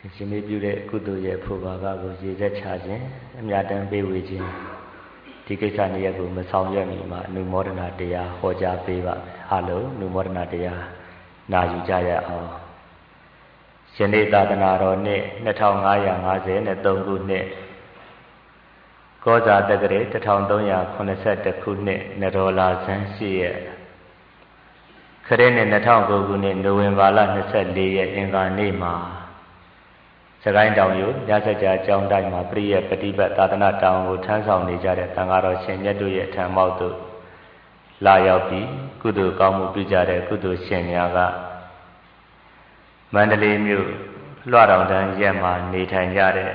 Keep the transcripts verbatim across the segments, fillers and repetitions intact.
ရှင်မေပြုတဲ့ကုသိုလ်ရဲ့ဖို့ပါကကိုရည်သက်ချခြင်းအမြတ်တမ်းပေးဝေခြင်းဒီကိစ္စနေ့ရက်ကိုမဆောင်ရွက်မီမှာအနုမောဒနာတရားဟောကြားပေးပါမယ်အားလုံးအနုမောဒနာတရားနာယူကြရအောင်ယနေ့သာသနာတော်နှစ်နှစ်ထောင်ငါးရာငါးဆယ်သုံးခုနှစ်ကောဇာတက္ကရာတစ်ထောင်သုံးရာခုနှစ်ဆယ့်တစ်ခုနှစ်နရောလာဇန်ရှိရက်ခရစ်နှစ်နှစ်ထောင်ကိုခုနှစ်နိုဝင်ဘာလနှစ်ဆယ့်လေးရက်အင်္ဂါနေ့မှာစကိုင်းတောင်ယူညစကြာအကြောင်းတိုင်းမှာပြည့်ရဲ့ပฏิပတ်သာသနာတောင်ကိုထမ်းဆောင်နေကြတဲ့သံဃာတော်ရှင်မြတ်တို့ရဲ့ထံမောက်သို့လာရောက်ပြီးကုသိုလ်ကောင်းမှုပြုကြတဲ့ကုသိုလ်ရှင်များကမန္တလေးမြို့လွှတော်တန်းရက်မှာနေထိုင်ကြတဲ့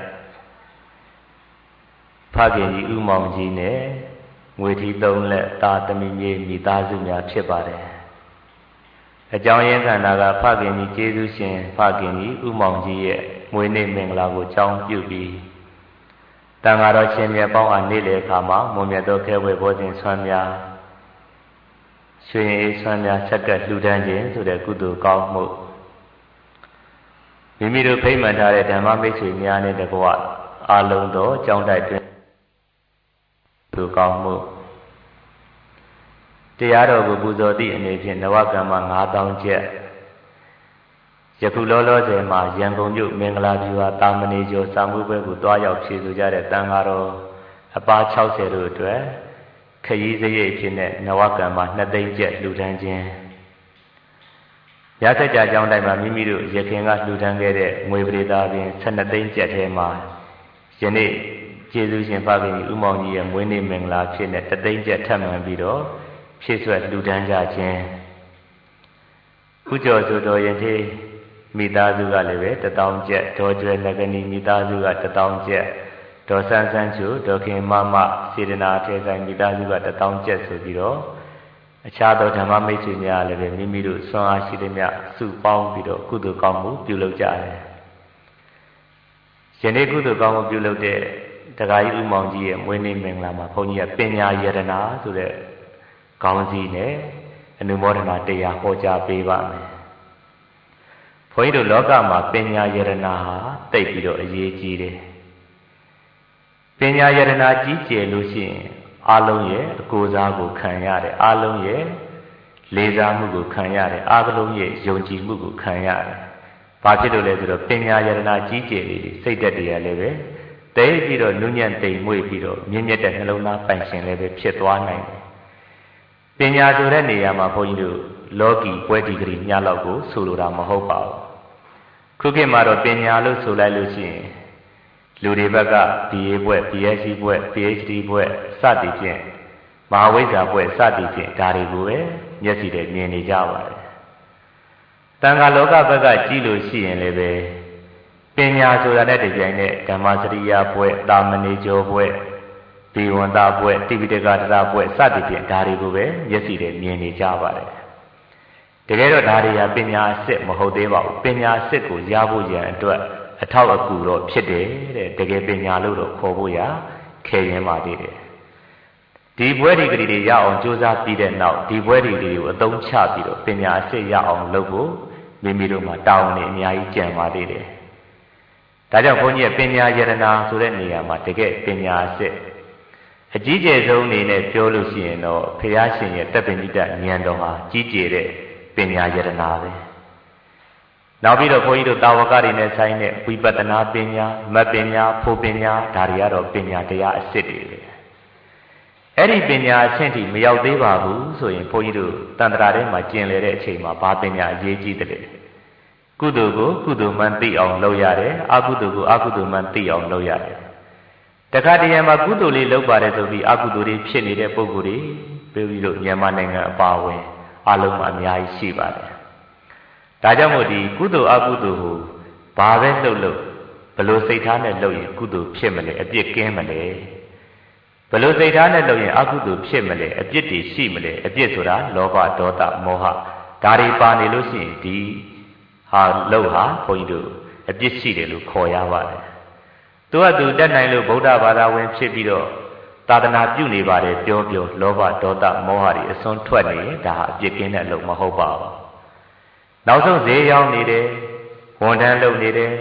ဖခင်ကြီးဦးမောင်ကြီးနဲ့ငွေထီသုံးလက်သားသမီးမြေမိသားစုများဖြစ်ပါတယ်အကြောင်းရင်းခန္ဓာကဖခင်ကြီးကျေးဇူးရှင်ဖခင်ကြီးဦးမောင်ကြီးရဲ့မွေးနေ့မင်္ဂလာကိုကြောင်းပြုပြီးတန်ဃာတော်ရှင်မြတ်ပေါင်းအားနေ့လေအခါမှာမွန်မြတ်သောခဲဝဲဘောဇဉ်ဆွမ်းများရွှေအေးဆွမ်းများဆက်ကလှူဒန်းခြင်းဆိုတဲ့ကုသိုလ်ကောင်းမှုမိမိတို့ဖိမှန်ထားတဲ့ဓမ္မမိတ်ဆွေများနဲ့တကွအာလုံးသောအကြောင်းတိုက်တွင်ကုသိုလ်ကောင်းမှုတရားတော်ကိုပူဇော်သည့်အနေဖြင့်နဝကမ္မငါးသောင်းကျပ်ယခုလောလောဆယ်မှာရန်ကုန်မြို့မင်္ဂလာဗျူဟာတာမဏေကျော်စာမှုပွဲကိုတွားရောက်ဖြည့်ဆိုကြတဲ့တန်ဃာတော်အပါ၆၀တို့အတွက်ခရီးစရိတ်ဖြစ်တဲ့နဝကမ္မနှစ်သိန်းကျပ်လှူဒန်းခြင်းရသကြအကြောင်းတိုင်းမှာမိမိတို့ရခင်ကလှူဒန်းခဲ့တဲ့ငွေပရိသတ်ပင်၁၂သိန်းကျပ်ထဲမှာယနေ့ကျေးဇူးရှင်ဖခင်ကြီးဦးမောင်ကြီးရဲ့မွေးနေ့မင်္ဂလာဖြစ်တဲ့တသိန်းကျပ်ထပ်မံပြီးတော့ဖြည့်ဆွတ်လှူဒန်းကြခြင်းဥကျော်ဆိုတော်ရင်သေးမိသားစုကလည်းပဲတထောင်ကျပ်ဒေါ်ကျွဲလက်ကနီမိသားစုကတထောင်ကျပ်ဒေါ်ဆန်းဆန်းချူဒေါ်ခင်မမစေတနာထေဆိုင်မိသားစုကတထောင်ကျပ်ဆိုပြီးတော့အခြားသောဓမ္မမိတ်ဆွေများလည်းပဲမိမိတို့ဆွမ်းအားရှိသည်များစုပေါင်းပြီးတော့ကုသိုလ်ကောင်းမှုပြုလုပ်ကြတယ်ယနေ့ကုသိုလ်ကောင်းမှုပြုလုပ်တဲ့ဒကာကြီးဦးမောင်ကြီးရဲ့မွေးနေ့မင်္ဂလာမှာဘုန်းကြီးကပညာယတနာဆိုတဲ့ခေါင်းစည်းနဲ့အနုမောဒနာတရားဟောကြားပေးပါမယ်ဘုန်းကြီးတို့လောကမှာပညာယတနာဟာတိတ်ပြီးတော့အရေးကြီးတယ်ပညာယတနာကြီးကျယ်လို့ရှိရင်အလုံးရဲ့အကိုစားကိုခံရတယ်အလုံးရဲ့လေးစားမှုကိုခံရတယ်အလုံးရဲ့ယုံကြည်မှုကိုခံရတယ်ဘာဖြစ်လို့လဲဆိုတော့ပညာယတနာကြီးကျယ်လေးစိတ်သက်တရားလည်းပဲတိတ်ပြီးတော့နုညံ့တိမ်မွေ့ပြီးတော့မြင့်မြတ်တဲ့နှလုံးသားပိုင်ရှင်လည်းပဲဖြစ်သွားနိုင်တယ်ပညာဆိုတဲ့နေရာမှာဘုန်းကြီးတို့လောကီပွဲဒီဂရီညလောက်ကိုဆိုလိုတာမဟုတ်ပါဘူးခုခေတ်မှာတော့ပညာလို့ဆိုလိုက်လို့ရှိရင်လူတွေဘက်က ဘီ အေ ဘွဲ့ ဘီ အက်စ် စီ ဘွဲ့ ပီ အိတ်ချ် ဒီ ဘွဲ့စသည်ဖြင့်မဟာဝိဇ္ဇာဘွဲ့စသည်ဖြင့်ဒါတွေကိုပဲမျက်စိနဲ့မြင်နေကြပါတယ်တန်ခါလောကဘက်ကကြည့်လို့ရှိရင်လည်းပဲပညာဆိုတာနဲ့တပြိုင်နက်ဓမ္မစရိယာဘွဲ့တာမဏေကျော်ဘွဲ့ဒီဝန္တာဘွဲ့တိပိဋကတရဘွဲ့စသည်ဖြင့်ဒါတွေကိုပဲမျက်စိနဲ့မြင်နေကြပါတယ်တကယ်တော့ဒါတွေကပညာအစစ်မဟုတ်သေးပါဘူးပညာအစစ်ကိုရဖို့ရန်အတွက်အထောက်အကူတော့ဖြစ်တယ်တဲ့တကယ်ပညာလို့တော့ခေါ်ဖို့ရခဲရင်ပါသေးတယ်ဒီဘွဲဒီဂရီတွေရအောင်ကြိုးစားပြီးတဲ့နောက်ဒီဘွဲဒီဂရီကိုအသုံးချပြီးတော့ပညာအစစ်ရအောင်လုပ်ဖို့မိမိတို့မှာတာဝန်တွေအများကြီးကြံပါသေးတယ်ဒါကြောင့်ဘုန်းကြီးရဲ့ပညာယတနာဆိုတဲ့နေရာမှာတကယ်ပညာအစစ်အကြီးကျယ်ဆုံးအနေနဲ့ပြောလို့ရှိရင်တော့ဘုရားရှင်ရဲ့တပ္ပိနိတဉာဏ်တော်ဟာကြီးကျယ်တဲ့ပညာယတနာပဲနောက်ပြီးတော့ဘုန်းကြီးတို့တာဝကတွေနဲ့ဆိုင်တဲ့ဝိပဿနာပညာမတ်ပညာဖို့ပညာဒါတွေကတော့ပညာတရားအစစ်တွေပဲအဲ့ဒီပညာအဆင့်ထိမရောက်သေးပါဘူးဆိုရင်ဘုန်းကြီးတို့တန်ត្រာထဲမှာကျင်လည်တဲ့အချိန်မှာဘာပညာအရေးကြီးတယ်ကုသိုလ်ကိုကုသိုလ်မှန်သိအောင်လုပ်ရတယ်အကုသိုလ်ကိုအကုသိုလ်မှန်သိအောင်လုပ်ရတယ်တခါတရံမှာကုသိုလ်လေးလုပ်ပါတယ်ဆိုပြီးအကုသိုလ်တွေဖြစ်နေတဲ့ပုံကိုယ်တွေပြောပြီးတော့မြန်မာနိုင်ငံအပါအဝင်အလုံးမှာအများကြီးရှိပါတယ်ဒါကြောင့်မို့ဒီကုသိုလ်အကုသိုလ်ကိုဘာပဲလုပ်လို့ဘလို့စိတ်ထားနဲ့လုပ်ရင်ကုသိုလ်ဖြစ်မလဲအပြစ်ကင်းမလဲဘလို့စိတ်ထားနဲ့လုပ်ရင်အကုသိုလ်ဖြစ်မလဲအပြစ်တွေရှိမလဲအပြစ်ဆိုတာလောဘဒေါသမောဟဒါတွေပါနေလို့ရှိရင်ဒီဟာလောက်ဟာဘုန်းကြီးတို့အပြစ်ရှိတယ်လို့ခေါ်ရပါတယ်သူကသူတက်နိုင်လို့ဗုဒ္ဓဘာသာဝင်ဖြစ်ပြီးတော့သာသနာပြုနေပါတယ်ပြောပြောလောဘဒေါသမောဟတွေအစွန်းထွက်နေရင်ဒါဟာအပြစ်ကင်းတဲ့အလုပ်မဟုတ်ပါဘူးနောက်ဆုံးဈေးရောက်နေတယ်ဝန်ထမ်းလုပ်နေတယ်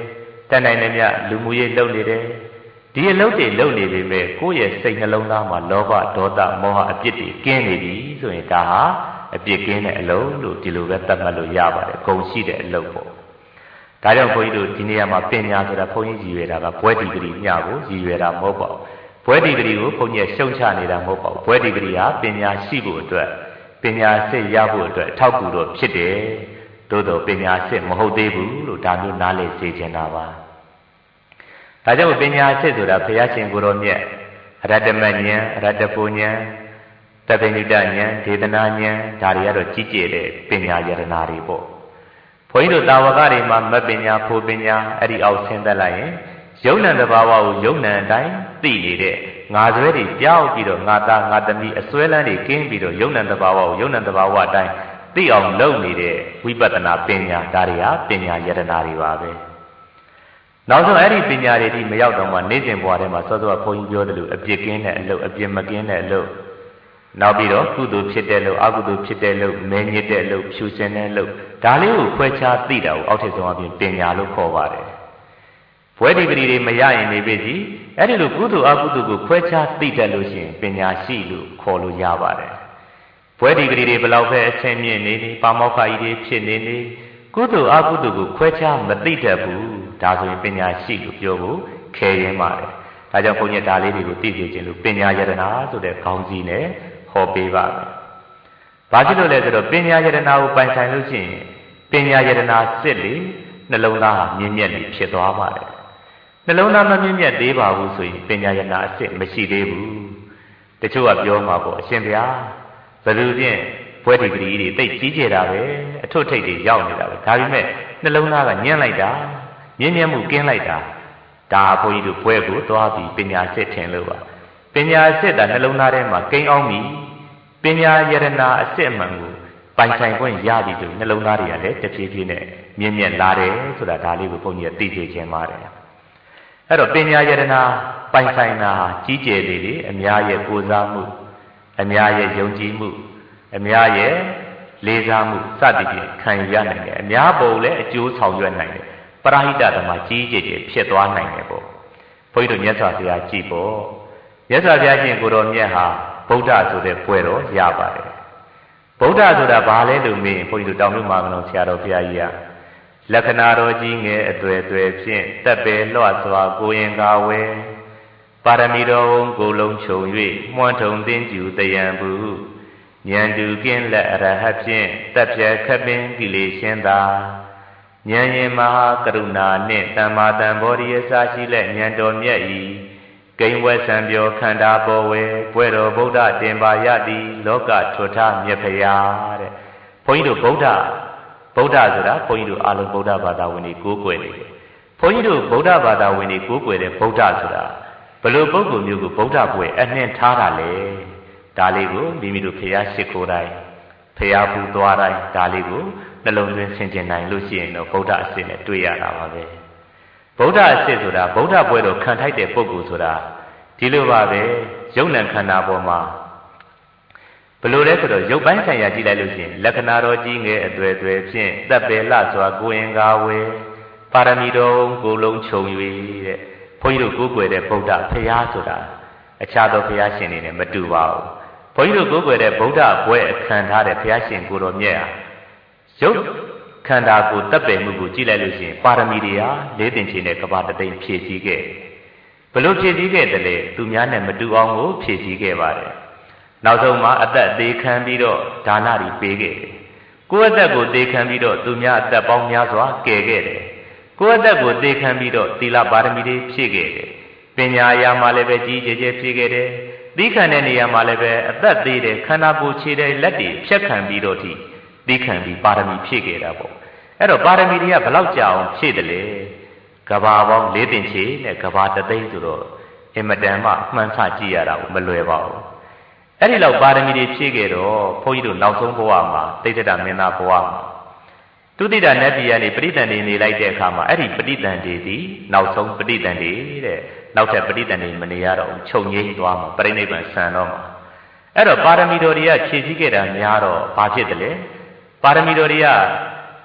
တက်နိုင်နေမြလူမှုရေးလုပ်နေတယ်ဒီအလုပ်တွေလုပ်နေပေမဲ့ကိုယ့်ရဲ့စိတ်နှလုံးသားမှာလောဘဒေါသမောဟအပြစ်တွေကင်းနေပြီဆိုရင်ဒါဟာအပြစ်ကင်းတဲ့အလုပ်လို့ဒီလိုပဲသတ်မှတ်လို့ရပါတယ်ဂုဏ်ရှိတဲ့အလုပ်ပေါ့ဒါကြောင့်ဘုန်းကြီးတို့ဒီနေ့မှာပညာဆိုတာဘုန်းကြီးရည်ရွယ်တာကဘွဲဒီဂရီမျှကိုရည်ရွယ်တာမဟုတ်ပါဘူးဘွဲဒီဂရီကိုဘုန်းကြီးရှုံချနေတာမဟုတ်ပါဘူးဘွဲဒီဂရီဟာပညာရှိဖို့အတွက်ပညာစစ်ရဖို့အတွက်ထောက်ကူတော့ဖြစ်တယ်သို့တော့ပညာစစ်မဟုတ်သေးဘူးလို့ဒါမျိုးနားလည်စေချင်တာပါဒါကြောင့်ပညာစစ်ဆိုတာဘုရားရှင်ကိုယ်တော်မြတ်အရတ္တမဉ္ဇဉ်အရတ္တပူဉ္ဇဉ်တပ္ပိဏိတဉ္ဇဉ်ဒေသနာဉ္ဇဉ်ဒါတွေကတော့ကြီးကျယ်တဲ့ပညာယတနာတွေပေါ့ဘုန်းကြီးတို့တာဝကတွေမှာမပညာဖို့ပညာအဲ့ဒီအောက်ဆင်းသက်လိုက်ရင်ယုံနံတဘာဝကိုယုံနံအတိုင်းသိနေတဲ့ငါဆွဲတွေကြောက်ပြီးတော့ငါသားငါသမီးအစွဲလန်းတွေကင်းပြီးတော့ယုံနံတဘာဝကိုယုံနံတဘာဝအတိုင်းသိအောင်လုပ်နေတဲ့ဝိပဿနာပညာဒါတွေဟာပညာယတနာတွေပါပဲနောက်ဆုံးအဲ့ဒီပညာတွေဒီမရောက်တော့မှနေ့စဉ်ဘဝထဲမှာစောစောကဘုန်းကြီးပြောတယ်လို့အပြစ်ကင်းတဲ့အလုပ်အပြစ်မကင်းတဲ့အလုပ်နောက်ပြီးတော့ကုသိုလ်ဖြစ်တဲ့အလုပ်အကုသိုလ်ဖြစ်တဲ့အလုပ်မဲညစ်တဲ့အလုပ်ဖြူစင်တဲ့အလုပ်ဒါလေးကိုခွဲခြားသိတာကိုအောက်ထစ်ဆုံးအပြင်ပညာလို့ခေါ်ပါတယ်ဘွဲဒီဂရီတွေမရရင်နေပြီစီအဲ့ဒီလိုကုသိုလ်အကုသိုလ်ကိုခွဲခြားသိတတ်လို့ရှိရင်ပညာရှိလို့ခေါ်လို့ရပါတယ်ဘွဲဒီဂရီတွေဘယ်လောက်ပဲအချင်းမြင့်နေနေပါမောက္ခကြီးတွေဖြစ်နေနေကုသိုလ်အကုသိုလ်ကိုခွဲခြားမသိတတ်ဘူးဒါဆိုရင်ပညာရှိလို့ပြောဖို့ခဲရင်းပါတယ်ဒါကြောင့်ဘုန်းကြီးဒါလေးတွေကိုသိစေခြင်းလို့ပညာယတနာဆိုတဲ့ခေါင်းစည်းနဲ့ဟောပေးပါမယ်ဘာဖြစ်လို့လဲဆိုတော့ပညာယတနာကိုပိုင်ဆိုင်လို့ရှိရင်ပညာယတနာစစ်လေနှလုံးသားဟာမြင့်မြတ်ပြီးဖြစ်သွားပါတယ်နှလုံးသားမမြင့်မြတ်သေးပါဘူးဆိုရင်ပညာယတနာအစစ်မရှိသေးဘူးတချို့ကပြောမှာပေါ့အရှင်ဘုရားဘယ်လိုဖြင့်ဘွဲဒီဂရီတွေတိတ်ကြီးကျယ်တာပဲအထွတ်ထိပ်တွေရောက်နေတာပဲဒါပေမဲ့နှလုံးသားကညှင်းလိုက်တာမြင့်မြတ်မှုကင်းလိုက်တာဒါဘုန်းကြီးတို့ဘွဲကိုသွားပြီးပညာစစ်ထင်လို့ပါပညာစစ်တာနှလုံးသားထဲမှာကိန်းအောင်ပြီပညာယတနာအစစ်မှန်ကိုပိုင်ဆိုင်ခွင့်ရပြီဆိုနှလုံးသားတွေကလည်းတဖြည်းဖြည်းနဲ့မြင့်မြတ်လာတယ်ဆိုတာဒါလေးကိုဘုန်းကြီးကသိစေချင်ပါတယ်အဲ့တော့ပညာယတနာပိုင်ဆိုင်တာကြီးကျယ်လေလေအများရဲ့ကိုးစားမှုအများရဲ့ယုံကြည်မှုအများရဲ့လေးစားမှုစသည်ဖြင့်ခံယူရနိုင်တယ်အများပုံလည်းအကျိုးဆောင်ရွက်နိုင်တယ်ပရဟိတဓမ္မကြီးကျယ်ကျယ်ဖြစ်သွားနိုင်တယ်ပေါ့ဘုန်းကြီးတို့မြတ်စွာဘုရားကြည်ပေါ့မြတ်စွာဘုရားရှင်ကိုယ်တော်မြတ်ဟာဗုဒ္ဓဆိုတဲ့ဘွဲတော်ရပါတယ်ဗုဒ္ဓဆိုတာဘာလဲလို့မေးရင်ဘုန်းကြီးတို့တောင်မြတ်မာကလုံးဆရာတော်ဘုရားကြီးကလက္ခဏာတော်ကြီးငယ်အတွေ့အတွေ့ဖြင့်တက်ပယ်လွှတ်စွာကိုရင်ကာဝဲပါရမီတော်ဝန်ကိုလုံးခြုံ၍မွန်းထုံသင်ကျူတယံဘူးဉာဏ်တူကင်းလက်အရဟတ်ဖြင့်တက်ပြဲခပ်ပင်ကိလေရှင်းသာဉာဏ်ရင်မဟာကရုဏာနှင့်တမ္မာတံဘောဓိအစာရှိလက်ဉာဏ်တော်မြတ်ဤဂိမ်းဝဲဆံပြောခန္ဓာပေါ်ဝဲဘွဲတော်ဗုဒ္ဓတင်ပါရသည်လောကထွထမြတ်ဖရာတဲ့ဘုန်းကြီးတို့ဗုဒ္ဓဗုဒ္ဓဆိုတာဘုန်းကြီးတို့အလုံးဗုဒ္ဓဘာသာဝင်တွေကိုးကွယ်နေတယ်ဘုန်းကြီးတို့ဗုဒ္ဓဘာသာဝင်တွေကိုးကွယ်တဲ့ဗုဒ္ဓဆိုတာဘယ်လိုပုဂ္ဂိုလ်မျိုးကိုဗုဒ္ဓဘွယ်အနှင်းထားတာလဲဒါလေးကိုမိမိတို့ဖရာရှိခိုးတိုင်းဖရာပူသွားတိုင်းဒါလေးကိုနှလုံးသွင်းဆင်ခြင်နိုင်လို့ရှိရင်တော့ဗုဒ္ဓအစစ်နဲ့တွေ့ရတာပါပဲဗုဒ္ဓအစစ်ဆိုတာဗုဒ္ဓဘွယ်တော်ခံထိုက်တဲ့ပုဂ္ဂိုလ်ဆိုတာဒီလိုပါပဲယုံ nant ခန္ဓာပေါ်မှာဘယ်လိုလဲဆိုတော့ရုပ်ပိုင်းဆိုင်ရာကြည့်လိုက်လို့ရှိရင်လက္ခဏာတော်ကြီးငယ်အတွေ့အတွေ့ဖြင့်တပ်ပယ်လှစွာကိုရင်ကားဝဲပါရမီတော်ကိုလုံးခြုံ၍တဲ့ဘုန်းကြီးတို့ကိုးကွယ်တဲ့ဗုဒ္ဓဖရာဆိုတာအခြားသောဖရာရှင်တွေနဲ့မတူပါဘူးဘုန်းကြီးတို့ကိုးကွယ်တဲ့ဗုဒ္ဓဘွဲအခမ်းထားတဲ့ဖရာရှင်ကိုယ်တော်မြတ်ဟာရုပ်ခန္ဓာကိုတပ်ပယ်မှုကိုကြည့်လိုက်လို့ရှိရင်ပါရမီတွေဟာလေးတင်ချင်တဲ့ကဘာတသိမ့်ဖြည့်ဆည်းခဲ့ဘယ်လိုဖြည့်ဆည်းခဲ့တယ်လဲသူများနဲ့မတူအောင်ကိုဖြည့်ဆည်းခဲ့ပါတယ်နောက်ဆုံးမှာအသက်သေးခံပြီးတော့ဒါနတွေပေးခဲ့တယ်ကိုယ့်အသက်ကိုသေခံပြီးတော့သူများအသက်ပေါင်းများစွာကယ်ခဲ့တယ်ကိုယ့်အသက်ကိုသေခံပြီးတော့သီလပါရမီတွေဖြည့်ခဲ့တယ်ပညာအရာမှာလည်းပဲကြီးကျယ်ကျယ်ဖြည့်ခဲ့တယ်သီးခံတဲ့နေရာမှာလည်းပဲအသက်သေးတယ်ခန္ဓာကိုယ်ခြေတဲ့လက်တွေဖြတ်ခံပြီးတော့ဒီသီးခံပြီးပါရမီဖြည့်ခဲ့တာပေါ့အဲ့တော့ပါရမီတွေကဘယ်လောက်ကြာအောင်ဖြည့်တယ်လဲကဘာပေါင်းလေးတင်ချေနဲ့ကဘာတသိန်းဆိုတော့အင်မတန်မှမှန်းဆကြည့်ရတာမလွယ်ပါဘူးအဲ့ဒီလောက်ပါရမီတွေဖြည့်ခဲ့တော့ဘုန်းကြီးတို့နောက်ဆုံးဘဝမှာတိဋ္ဌတမင်းသားဘဝမှာသူတိတနတ်ပြည်ကနေပဋိသန္ဓေနေလိုက်တဲ့အခါမှာအဲ့ဒီပဋိသန္ဓေဒီနောက်ဆုံးပဋိသန္ဓေတဲ့နောက်ထပ်ပဋိသန္ဓေမနေရတော့ချုပ်ငိမ့်သွားမှာပြိဋိဘံဆံတော့မှာအဲ့တော့ပါရမီတော်တွေကဖြည့်ဆည်းခဲ့တာများတော့ဘာဖြစ်တယ်လဲပါရမီတော်တွေက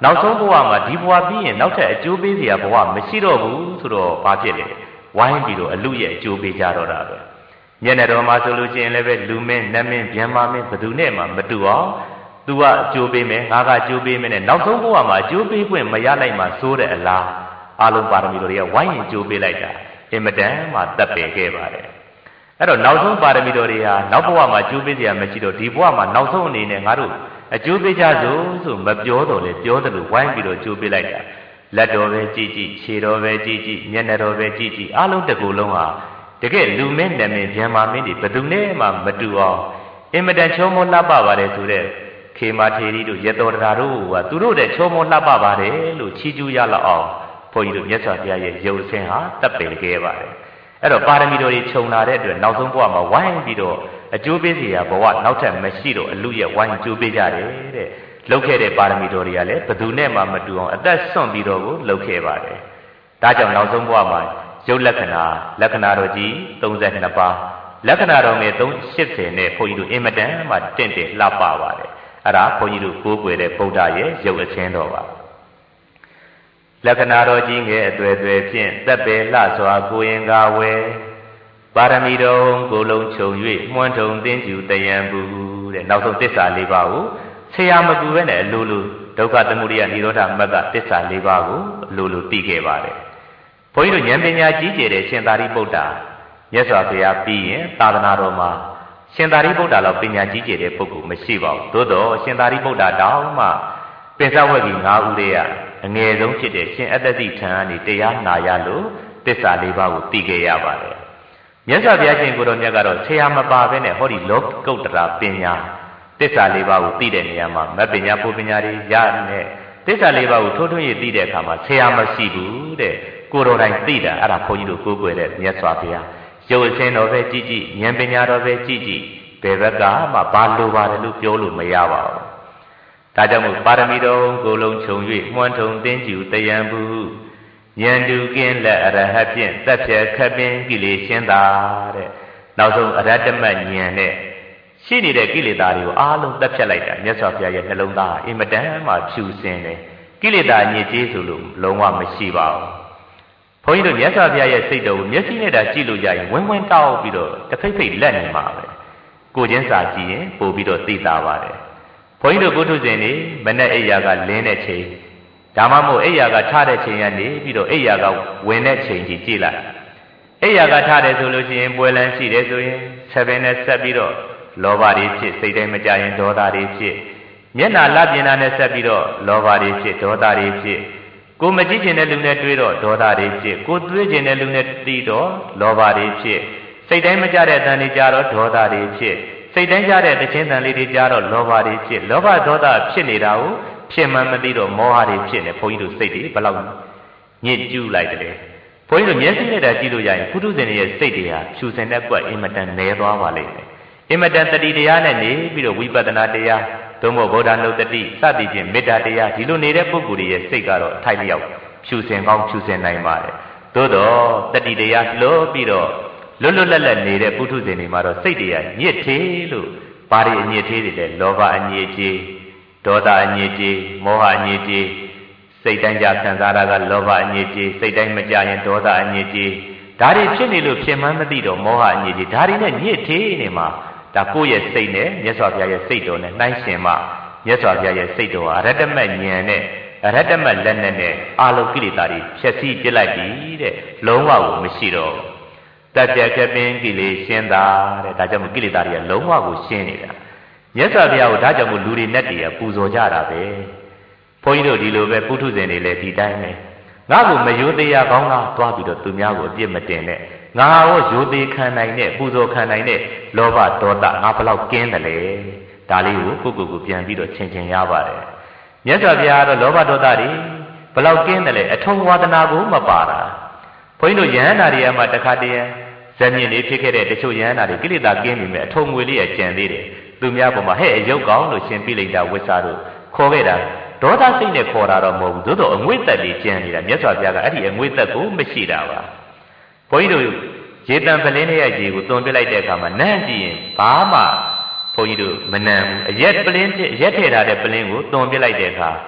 နောက်ဆုံးဘဝမှာဒီဘဝပြီးရင်နောက်ထပ်အကျိုးပေးစရာဘဝမရှိတော့ဘူးဆိုတော့ဘာဖြစ်လဲဝိုင်းပြီးတော့အလူရဲ့အကျိုးပေးကြတော့တာပဲမျက်နှာတော်မှာဆိုလို့ရှိရင်လည်းပဲလူမင်းနတ်မင်းဗျမ်းမမင်းဘယ်သူနဲ့မှမတူအောင်သူကအကျိုးပေးမယ်ငါကအကျိုးပေးမယ်နဲ့နောက်ဆုံးဘဝမှာအကျိုးပေးခွင့်မရလိုက်မှစိုးတဲ့အလားအလုံးပါရမီတော်တွေကဝိုင်းရင်အကျိုးပေးလိုက်တာအင်မတန်မှတပ်ပယ်ခဲ့ပါတယ်အဲ့တော့နောက်ဆုံးပါရမီတော်တွေဟာနောက်ဘဝမှာအကျိုးပေးစရာမရှိတော့ဒီဘဝမှာနောက်ဆုံးအနေနဲ့ငါတို့အကျိုးပေးကြစို့ဆိုမပြောတော့လေပြောတယ်လို့ဝိုင်းပြီးတော့အကျိုးပေးလိုက်တာလက်တော်ပဲကြည်ကြည်ခြေတော်ပဲကြည်ကြည်မျက်နှာတော်ပဲကြည်ကြည်အလုံးတစ်ခုလုံးဟာတကယ်လူမင်းနမင်းဗျံမာမင်းတွေဘယ်သူနဲ့မှမတူအောင်အင်မတန်ချောမောလှပပါတယ်ဆိုတဲ့ခေမာထေရီတို့ရတော်တရားတို့ကသူတို့တဲ့ချောမောလှပပါတယ်လို့ချီးကျူးရလောက်အောင်ဘုန်းကြီးတို့မြတ်စွာဘုရားရဲ့ရုပ်အစဉ်ဟာတပ်ပယ်ခဲ့ပါတယ်အဲ့တော့ပါရမီတော်တွေခြုံလာတဲ့အတွက်နောက်ဆုံးဘဝမှာဝိုင်းပြီးတော့အကျိုးပေးစီရာဘဝနောက်ထပ်မရှိတော့အလူရဲ့ဝိုင်းကျိုးပေးကြတယ်တဲ့လုပ်ခဲ့တဲ့ပါရမီတော်တွေကလည်းဘယ်သူနဲ့မှမတူအောင်အသက်ဆွန့်ပြီးတော့ကိုလုပ်ခဲ့ပါတယ်ဒါကြောင့်နောက်ဆုံးဘဝမှာရုပ်လက္ခဏာလက္ခဏာတော်ကြီးသုံးဆယ်နှစ်ပါးလက္ခဏာတော်ငယ်သုံးရှစ်ဆယ်နဲ့ဘုန်းကြီးတို့အင်မတန်မှတင့်တယ်လှပပါတယ်အဲ့ဒါဘုန်းကြီးတို့ကိုးကွယ်တဲ့ဗုဒ္ဓရဲ့ရုပ်အချင်းတော်ပါလက္ခဏာတော်ကြီးငယ်အသွယ်သွယ်ဖြင့်သက်ပေလှစွာကိုရင်ကာဝဲပါရမီတော်ကိုလုံးခြုံ၍မွန်းထုံသင်္ကျူတယံဘူးတဲ့နောက်ဆုံးသစ္စာလေးပါးကိုဆရာမကူပဲနဲ့အလိုလိုဒုက္ခသမုဒယនិရောဓမဂ္ဂသစ္စာလေးပါးကိုအလိုလိုသိခဲ့ပါတယ်ဘုန်းကြီးတို့ဉာဏ်ပညာကြီးကျယ်တဲ့ရှင်သာရိပုတ္တရာမြတ်စွာဘုရားပြီးရင်သာသနာတော်မှာရှင်သာရိပုတ္တရာလောက်ပညာကြီးကျယ်တဲ့ပုဂ္ဂိုလ်မရှိပါဘူးသို့တော့ရှင်သာရိပုတ္တရာတောင်မှပင်စဝဂ္ဂီ၅ဦးတည်းကအငယ်ဆုံးဖြစ်တဲ့ရှင်အတ္တတိထံကနေတရားနာရလို့သစ္စာလေးပါးကိုသိခဲ့ရပါတယ်မြတ်စွာဘုရားရှင်ကိုယ်တော်မြတ်ကတော့ဆရာမပါဘဲနဲ့ဟောဒီလောကုတ္တရာပညာသစ္စာလေးပါးကိုသိတဲ့နေရာမှာမပညာဖို့ပညာတွေရနဲ့သစ္စာလေးပါးကိုထိုးထွင်းရသိတဲ့အခါမှာဆရာမရှိဘူးတဲ့ကိုယ်တော်တိုင်သိတာအဲ့ဒါဘုန်းကြီးတို့ကိုးကွယ်တဲ့မြတ်စွာဘုရားရုပ်အစဉ်တော်ပဲကြည်ကြည်ဉာဏ်ပညာတော်ပဲကြည်ကြည်ဘယ်ဘက်ကမှဘာလိုပါတယ်လို့ပြောလို့မရပါဘူးဒါကြောင့်မို့ပါရမီတော်ကိုလုံးခြုံ၍မွန်းထုံသင်္ကျူတယံဘူးဉာဏ်တူကင်းလက်အရဟတ်ဖြင့်သက်ဖြဲခပ်ပင်ကိလေရှင်းတာတဲ့နောက်ဆုံးအရဟတမဉာဏ်နဲ့ရှိနေတဲ့ကိလေသာတွေကိုအားလုံးသက်ဖြတ်လိုက်တာမြတ်စွာဘုရားရဲ့နှလုံးသားအင်မတန်မှဖြူစင်တယ်ကိလေသာညစ်ကြေးဆိုလို့လုံးဝမရှိပါဘူးဘုန်းကြီးတို့မြတ်စွာဘုရားရဲ့စိတ်တော်ကိုမျက်စိနဲ့သာကြည့်လို့ရရင်ဝင်းဝင်းတောက်ပြီးတော့တစ်ဖိတ်ဖိတ်လက်နေမှာပဲကိုချင်းစာကြည့်ရင်ပို့ပြီးတော့သိတာပါတယ်ဘုန်းကြီးတို့ပုထုဇဉ်တွေမနဲ့အိယာကလင်းတဲ့ချိန်ဒါမှမဟုတ်အိယာကထားတဲ့ချိန်ကနေပြီးတော့အိယာကဝင်တဲ့ချိန်ကြီးကြည့်လိုက်အိယာကထားတယ်ဆိုလို့ရှိရင်ပွဲလန်းရှိတယ်ဆိုရင်ဆက်ပင်နဲ့ဆက်ပြီးတော့လောဘတွေဖြစ်စိတ်တိုင်းမကြရင်ဒေါသတွေဖြစ်မျက်နှာလှပြင်တာနဲ့ဆက်ပြီးတော့လောဘတွေဖြစ်ဒေါသတွေဖြစ်ကိုမကြည့်ကျင်တဲ့လူနဲ့တွေ့တော့ဒေါသတွေဖြစ်ကိုတွေးကျင်တဲ့လူနဲ့တီးတော့လောဘတွေဖြစ်စိတ်တိုင်းမကြတဲ့အတန်တွေကြတော့ဒေါသတွေဖြစ်စိတ်တိုင်းကြတဲ့တခြင်းတန်လေးတွေကြတော့လောဘတွေဖြစ်လောဘဒေါသဖြစ်နေတာကိုဖြစ်မှမသိတော့မောဟတွေဖြစ်နေဘုန်းကြီးတို့စိတ်တွေဘယ်လောက်ညစ်ကျူးလိုက်တယ်ဘုန်းကြီးတို့မျက်စိနဲ့တာကြည့်လို့ရရင်ပုထုဇဉ်ရဲ့စိတ်တွေဟာဖြူစင်တဲ့ကွက်အင်မတန်နဲသွားပါလိမ့်မယ်အင်မတန်တတိတရားနဲ့နေပြီးတော့ဝိပဿနာတရားသို့မဟုတ်ဗုဒ္ဓနုတ္တိစသည်ဖြင့်မေတ္တာတရားဒီလိုနေတဲ့ပုဂ္ဂိုလ်ရဲ့စိတ်ကတော့ထိုက်လျောက်ဖြူစင်ကောင်းဖြူစင်နိုင်ပါတယ်သို့တော့တတိတရားလို့ပြီးတော့လွတ်လွတ်လပ်လပ်နေတဲ့ပုထုဇဉ်တွေမှာတော့စိတ်တရားညစ်သေးလို့ဘာတွေအညစ်သေးတွေလဲလောဘအညစ်ကြေးဒေါသအညစ်ကြေးမောဟအညစ်ကြေးစိတ်တိုင်းကြခံစားတာကလောဘအညစ်ကြေးစိတ်တိုင်းမကြရင်ဒေါသအညစ်ကြေးဒါတွေဖြစ်နေလို့ဖြစ်မှန်းမသိတော့မောဟအညစ်ကြေးဒါတွေနဲ့ညစ်သေးနေမှာဒါကိုယ့်ရဲ့စိတ်နဲ့မြတ်စွာဘုရားရဲ့စိတ်တော်နဲ့နှိုင်းရှင်မှမြတ်စွာဘုရားရဲ့စိတ်တော်ဟာအရဟတမဉာဏ်နဲ့အရဟတမလက်နဲ့နဲ့အာလုကိလေသာတွေဖြည့်ဆည်းပြစ်လိုက်ပြီတဲ့လုံးဝကိုမရှိတော့တတ်ပြကပင်ကိလေရှင်းတာတဲ့ဒါကြောင့်မို့ကိလေသာတွေကလုံးဝကိုရှင်းနေတာမြတ်စွာဘုရားကိုဒါကြောင့်မို့လူတွေနဲ့တည်းပူဇော်ကြတာပဲဘုန်းကြီးတို့ဒီလိုပဲပုထုဇဉ်တွေလည်းဒီတိုင်းပဲငါ့ကိုမယိုသေးရကောင်းလားသွားပြီးတော့သူများကိုအပြစ်မတင်နဲ့ငါဟောယိုသေးခံနိုင်တဲ့ပူဇော်ခံနိုင်တဲ့လောဘဒေါသငါဘလောက်ကင်းတယ်လေဒါလေးကိုကိုကိုကိုပြန်ပြီးတော့ချင်းချင်းရပါတယ်မြတ်စွာဘုရားကတော့လောဘဒေါသတွေဘလောက်ကင်းတယ်လေအထုံဝါဒနာကိုမပါတာဘုန်းကြီးတို့ယဟန္တာတွေအမှတခါတည်းဇမြင့်လေးဖြစ်ခဲ့တဲ့တချို့ယဟန္တာတွေကိလေသာကင်းပြီမဲ့အထုံငွေလေးရကြံသေးတယ်သူများပေါ်မှာဟဲ့အယုတ်ကောင်းလို့ရှင်ပိလိတာဝိစာတို့ခေါ်ခဲ့တာဒေါသစိတ်နဲ့ခေါ်တာတော့မဟုတ်ဘူးသို့တော့အငွေ့သက်လေးကြံနေတာမြတ်စွာဘုရားကအဲ့ဒီအငွေ့သက်ကိုမရှိတာပါဘုန်းကြီးတို့ရေတံပလင်းရဲ့ရေကိုသွန်ပြလိုက်တဲ့အခါမှာနန်းကြည့်ရင်ဘာမှဘုန်းကြီးတို့မနံဘူးအရက်ပလင်းအရက်ထည့်ထားတဲ့ပလင်းကိုသွန်ပြလိုက်တဲ့အခါ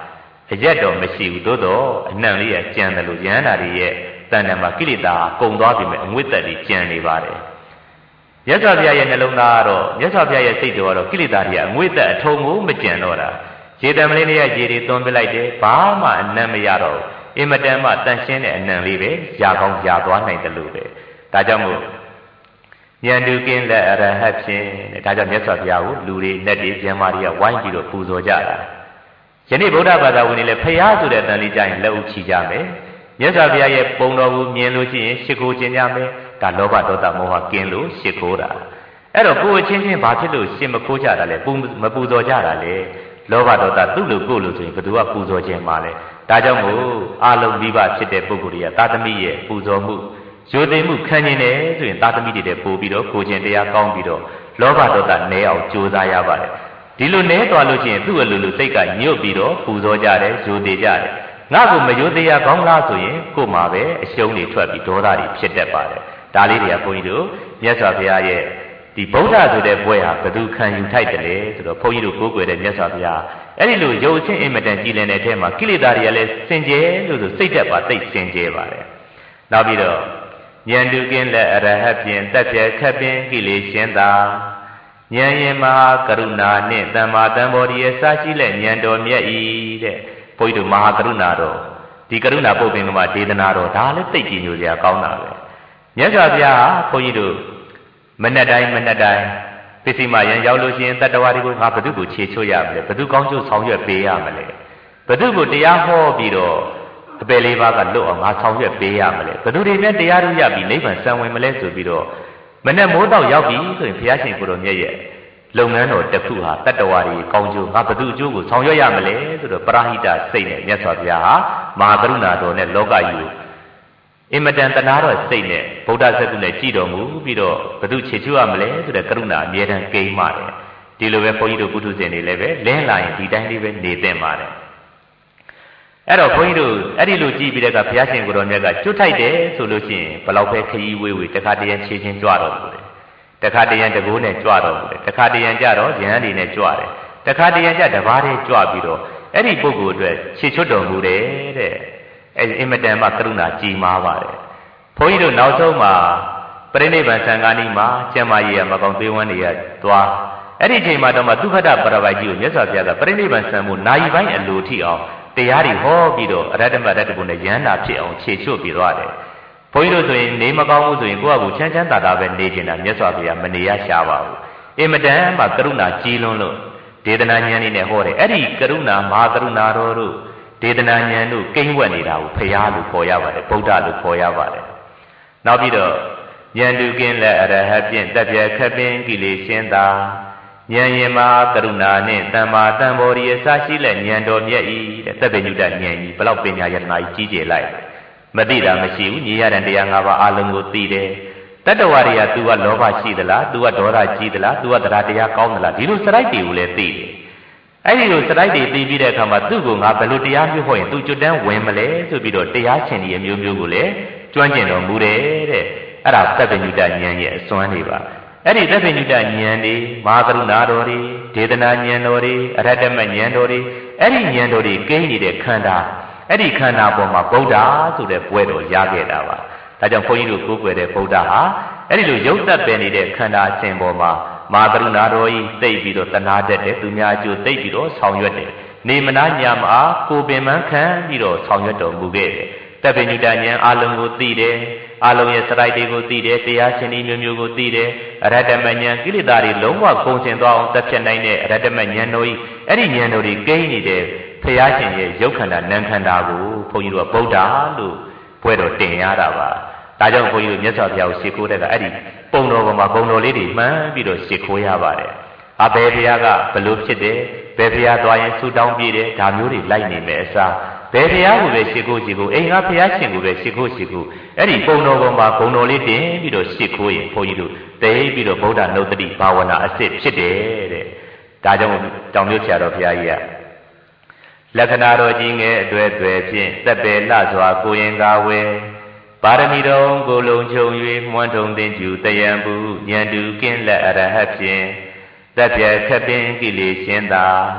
အရက်တော်မရှိဘူးသို့တော့အနှံလေးရကြံတယ်လို့ယန္တာတွေရဲ့တဏ္ဍာမှာကိလေသာကုံသွားပြီမဲ့အငွေ့သက်တွေကြံနေပါတယ်မြတ်စွာဘုရားရဲ့နှလုံးသားကတော့မြတ်စွာဘုရားရဲ့စိတ်တော်ကတော့ကိလေသာတွေကအငွေ့သက်အထုံကိုမကြံတော့တာခြေတံမလေးနဲ့ရေတွေသွန်းပစ်လိုက်တယ်ဘာမှအနံ့မရတော့အင်မတန်မှတန်ရှင်းတဲ့အနံ့လေးပဲရာကောင်းရာသွားနိုင်တယ်လို့ပဲဒါကြောင့်မို့ဉာဏ်တူကင်းလက်အရဟတ်ဖြင့်ဒါကြောင့်မြတ်စွာဘုရားကိုလူတွေလက်တွေကျမ်းမာတွေကဝိုင်းပြီးတော့ပူဇော်ကြတာယနေ့ဗုဒ္ဓဘာသာဝင်တွေလည်းဖရာဆိုတဲ့အတန်လေးကြရင်လက်ဥချီကြမယ်မြတ်စွာဘုရားရဲ့ပုံတော်ကိုမြင်လို့ရှိရင်ရှ िख ိုးခြင်းကြမယ်ဒါလောဘဒေါသမောဟကင်းလို့ရှ िख ိုးတာအဲ့တော့ကိုယ်အချင်းချင်းဘာဖြစ်လို့ရှင်းမခိုးကြတာလဲပူမပူဇော်ကြတာလဲလောဘဒေါသသူ့လိုကိုယ်လိုဆိုရင်ဘယ်သူကပူဇော်ခြင်းမှာလဲဒါကြောင့်မို့အာလုံးမိဘဖြစ်တဲ့ပုဂ္ဂိုလ်တွေကသာသမီရဲ့ပူဇော်မှုရိုသေမှုခံကျင်တယ်ဆိုရင်သာသမီတွေပို့ပြီးတော့ကိုကျင်တရားကောင်းပြီးတော့လောဘဒေါသနည်းအောင်ကြိုးစားရပါတယ်ဒီလိုနည်းသွားလို့ရှိရင်သူ့အလိုလိုစိတ်ကညှို့ပြီးတော့ပူဇော်ကြတယ်ရိုသေကြတယ်ငါ့ကိုမရိုသေရကောင်းလားဆိုရင်ကို့မှာပဲအရှုံးတွေထွက်ပြီးဒေါသတွေဖြစ်တတ်ပါတယ်ဒါလေးတွေကဘုန်းကြီးတို့မြတ်စွာဘုရားရဲ့ဒီဗုဒ္ဓဆိုတဲ့ဘွဲဟာဘယ်သူခံယူထိုက်တယ်လဲဆိုတော့ဘုန်းကြီးတို့ကိုးကွယ်တဲ့မြတ်စွာဘုရားအဲ့ဒီလိုရုပ်ချင်းအင်မတန်ကြည်လင်တဲ့အထက်မှာကိလေသာတွေကလည်းစင်ကြယ်လို့ဆိုစိတ်သက်ပါသိစင်ကြယ်ပါတယ်နောက်ပြီးတော့ဉာဏ်တူကင်းလက်အရဟတ်ဖြင့်တက်ပြဲခက်ပင်ကိလေရှင်းသာဉာဏ်ရင်မဟာကရုဏာနှင့်တမ္မာတံဘောဓိရဲ့စာရှိလက်ဉာဏ်တော်မြတ်ဤတဲ့ဘုန်းကြီးတို့မဟာကရုဏာတော်ဒီကရုဏာပုပ္ပင်ကမဒေသနာတော်ဒါလည်းသိကြည်ညိုစရာကောင်းတာပဲမြတ်စွာဘုရားဘုန်းကြီးတို့မနဲ့တိုင်းမနဲ့တိုင်းပစ္စည်းမယံရောက်လို့ရှိရင်တတ္တဝါတွေကိုငါဘု து ကိုခြေချွတ်ရမလဲဘု து ကောင်းကျိုးဆောင်ရွက်ပေးရမလဲဘု து ကိုတရားဟောပြီးတော့အပယ်လေးပါးကလွတ်အောင်ငါဆောင်ရွက်ပေးရမလဲဘု து တွေနဲ့တရားတို့ရပြီးနိဗ္ဗာန်ဆံဝင်မလဲဆိုပြီးတော့မနဲ့မိုးတော့ရောက်ပြီဆိုရင်ဘုရားရှင်ကိုယ်တော်မြတ်ရဲ့လုပ်ငန်းတော်တစ်ခုဟာတတ္တဝါတွေကောင်းကျိုးငါဘု து အကျိုးကိုဆောင်ရွက်ရမလဲဆိုတော့ပရဟိတစိတ်နဲ့မြတ်စွာဘုရားဟာမဟာကရုဏာတော်နဲ့လောကကြီးကိုအင်မတန်တနာတော်စိတ်နဲ့ဗုဒ္ဓစကုနဲ့ကြည်တော်မူပြီးတော့ဘု து ခြေချွတ်ရမလဲဆိုတဲ့ကရုဏာအမြဲတမ်းကိန်းပါတယ်ဒီလိုပဲဘုန်းကြီးတို့ပုထုဇဉ်တွေလည်းပဲလင်းလာရင်ဒီတိုင်းလေးပဲနေသင့်ပါတယ်အဲ့တော့ဘုန်းကြီးတို့အဲ့ဒီလိုကြည်ပြီးတဲ့ကဘုရားရှင်ကိုယ်တော်မြတ်ကကျွတ်ထိုက်တယ်ဆိုလို့ရှိရင်ဘလောက်ပဲခရီးဝေးဝေးတခါတရံခြေချင်းကြွတော်မူတယ်တခါတရံတကိုးနဲ့ကြွတော်မူတယ်တခါတရံကြတော့ယဟန်တွေနဲ့ကြွတယ်တခါတရံကြတပါးတည်းကြွပြီးတော့အဲ့ဒီပုဂ္ဂိုလ်အတွက်ခြေချွတ်တော်မူတယ်တဲ့အဲ့အင်မတန်မှကရုဏာကြီးမားပါတယ်ဘုန်းကြီးတို့နောက်ဆုံးမှာပရိနိဗ္ဗာန်ဆံဃာနီမှာကျမ်းမာရေးရမကောင်းသေးဝန်းတွေကသွားအဲ့ဒီချိန်မှာတော့မှသုခတ္တပရပိုက်ကြီးကိုမြတ်စွာဘုရားကပရိနိဗ္ဗာန်ဆံမှုနာယီပိုင်းအလိုထိအောင်တရားတွေဟောပြီးတော့အရတ္တမရတ္တဘုံနဲ့ယန္တာဖြစ်အောင်ခြေချွတ်ပြီးသွားတယ်ဘုန်းကြီးတို့ဆိုရင်နေမကောင်းဘူးဆိုရင်ကိုယ့်အကူချမ်းချမ်းသာသာပဲနေနေတာမြတ်စွာဘုရားမနေရရှာပါဘူးအင်မတန်မှကရုဏာကြီးလွန်းလို့ဒေသနာဉာဏ်နဲ့ဟောတယ်အဲ့ဒီကရုဏာမဟာကရုဏာတော်တို့ဒေသနာဉာဏ်တို့ကိန်းဝတ်နေတာကိုဘုရားလို့ခေါ်ရပါတယ်ဗုဒ္ဓလို့ခေါ်ရပါတယ်နောက်ပြီးတော့ဉာဏ်တူကင်းလက်အရဟတ်ဖြင့်တက်ပြဲခက်ပင်ကိလေရှင်းသာဉာဏ်ရင်မဟာကရုဏာနှင့်တမ္မာတံဘောဓိအစရှိလက်ဉာဏ်တော်မြတ်ဤတဲ့သက်ပညုတဉာဏ်ကြီးဘလောက်ပညာယတနာကြီးကြီးကျယ်လိုက်မသိတာမရှိဘူးညီရတဲ့တရား၅ပါးအလုံးကိုသိတယ်တတ္တဝါတွေက तू ကလောဘရှိသလား तू ကဒေါသကြီးသလား तू ကတရားတရားကောင်းသလားဒီလိုစရိုက်တွေကိုလည်းသိတယ်အဲ့ဒီလိုစရိုက်တွေသိပြီးတဲ့အခါမှာသူ့ကိုငါဘယ်လိုတရားမျိုးဟောရင် तू ကျွတ်တန်းဝင်မလဲဆိုပြီးတော့တရားရှင်ဒီအမျိုးမျိုးကိုလည်းကျွမ်းကျင်တော်မူတယ်တဲ့အဲ့ဒါသက်ပညုတဉာဏ်ရဲ့အစွမ်းတွေပါအဲ့ဒီသက်ပညုတဉာဏ်တွေမဟာကရုဏာတော်တွေဒေသနာဉာဏ်တော်တွေအရတ္တမဉာဏ်တော်တွေအဲ့ဒီဉာဏ်တော်တွေကိန်းနေတဲ့ခန္ဓာအဲ့ဒီခန္ဓာပေါ်မှာဗုဒ္ဓဆိုတဲ့ပွဲတော်ရခဲ့တာပါဒါကြောင့်ဘုန်းကြီးတို့ကိုးကွယ်တဲ့ဗုဒ္ဓဟာအဲ့ဒီလိုရုပ်သက်ပင်နေတဲ့ခန္ဓာအစဉ်ပေါ်မှာမဟာကရုဏာတော်ကြီးသိပြီးတော့တနာတတ်တယ်သူများအကျိုးသိပြီးတော့ဆောင်ရွက်တယ်နေမနာညာမအားကိုပင်မခံပြီးတော့ဆောင်ရွက်တော်မူခဲ့တယ်သက်ပညုတဉာဏ်အလုံးကိုသိတယ်အလုံးရဲ့စရိုက်တွေကိုသိတယ်တရားရှင်ဒီမျိုးမျိုးကိုသိတယ်အရတ္တမဉာဏ်ကိလေသာတွေလုံးဝကုန်စင်သွားအောင်တက်ဖြတ်နိုင်တဲ့အရတ္တမဉာဏ်တို့ကြီးအဲ့ဒီဉာဏ်တို့တွေကိန်းနေတဲ့ဘုရားရှင်ရဲ့ရုပ်ခန္ဓာနာမ်ခန္ဓာကိုဘုန်းကြီးတို့ကဗုဒ္ဓလို့ပွဲတော်တင်ရတာပါဒါကြောင့်ဘုန်းကြီးတို့မြတ်စွာဘုရားကိုရှ िख ိုးတဲ့ကအဲ့ဒီပုံတော်ပေါ်မှာပုံတော်လေးတွေမှန်းပြီးတော့ရှ िख ိုးရပါတယ်အဘယ်ဘုရားကဘလို့ဖြစ်တယ်ဘယ်ဘုရားသွားရင်ဆူတောင်းပြေးတယ်ဒါမျိုးတွေလိုက်နေမယ်အစားဘယ်ဘုရားကိုပဲရှ िख ိုးရှ िख ိုးအိမ်ကဘုရားရှင်ကိုပဲရှ िख ိုးရှ िख ိုးအဲ့ဒီပုံတော်ပေါ်မှာပုံတော်လေးတင်ပြီးတော့ရှ िख ိုးရင်ဘုန်းကြီးတို့သိပြီးတော့ဗုဒ္ဓနုတ္တိဘာဝနာအစစ်ဖြစ်တယ်တဲ့ဒါကြောင့်တောင်မြို့ဆရာတော်ဘုရားကြီးကလက္ခဏာတော်ကြီးငယ်အတွေ့အတွေ့ဖြင့်သက်ပေလှစွာကိုရင်ကာဝဲပါရမီတော်ကိုလုံးချုံ၍မွန်းထုံတင်ကျူတယံပူဉာဏ်တူကင်းလက်အရဟတ်ဖြင့်သက်ပြဲခက်ပင်ကိလေရှင်းသာ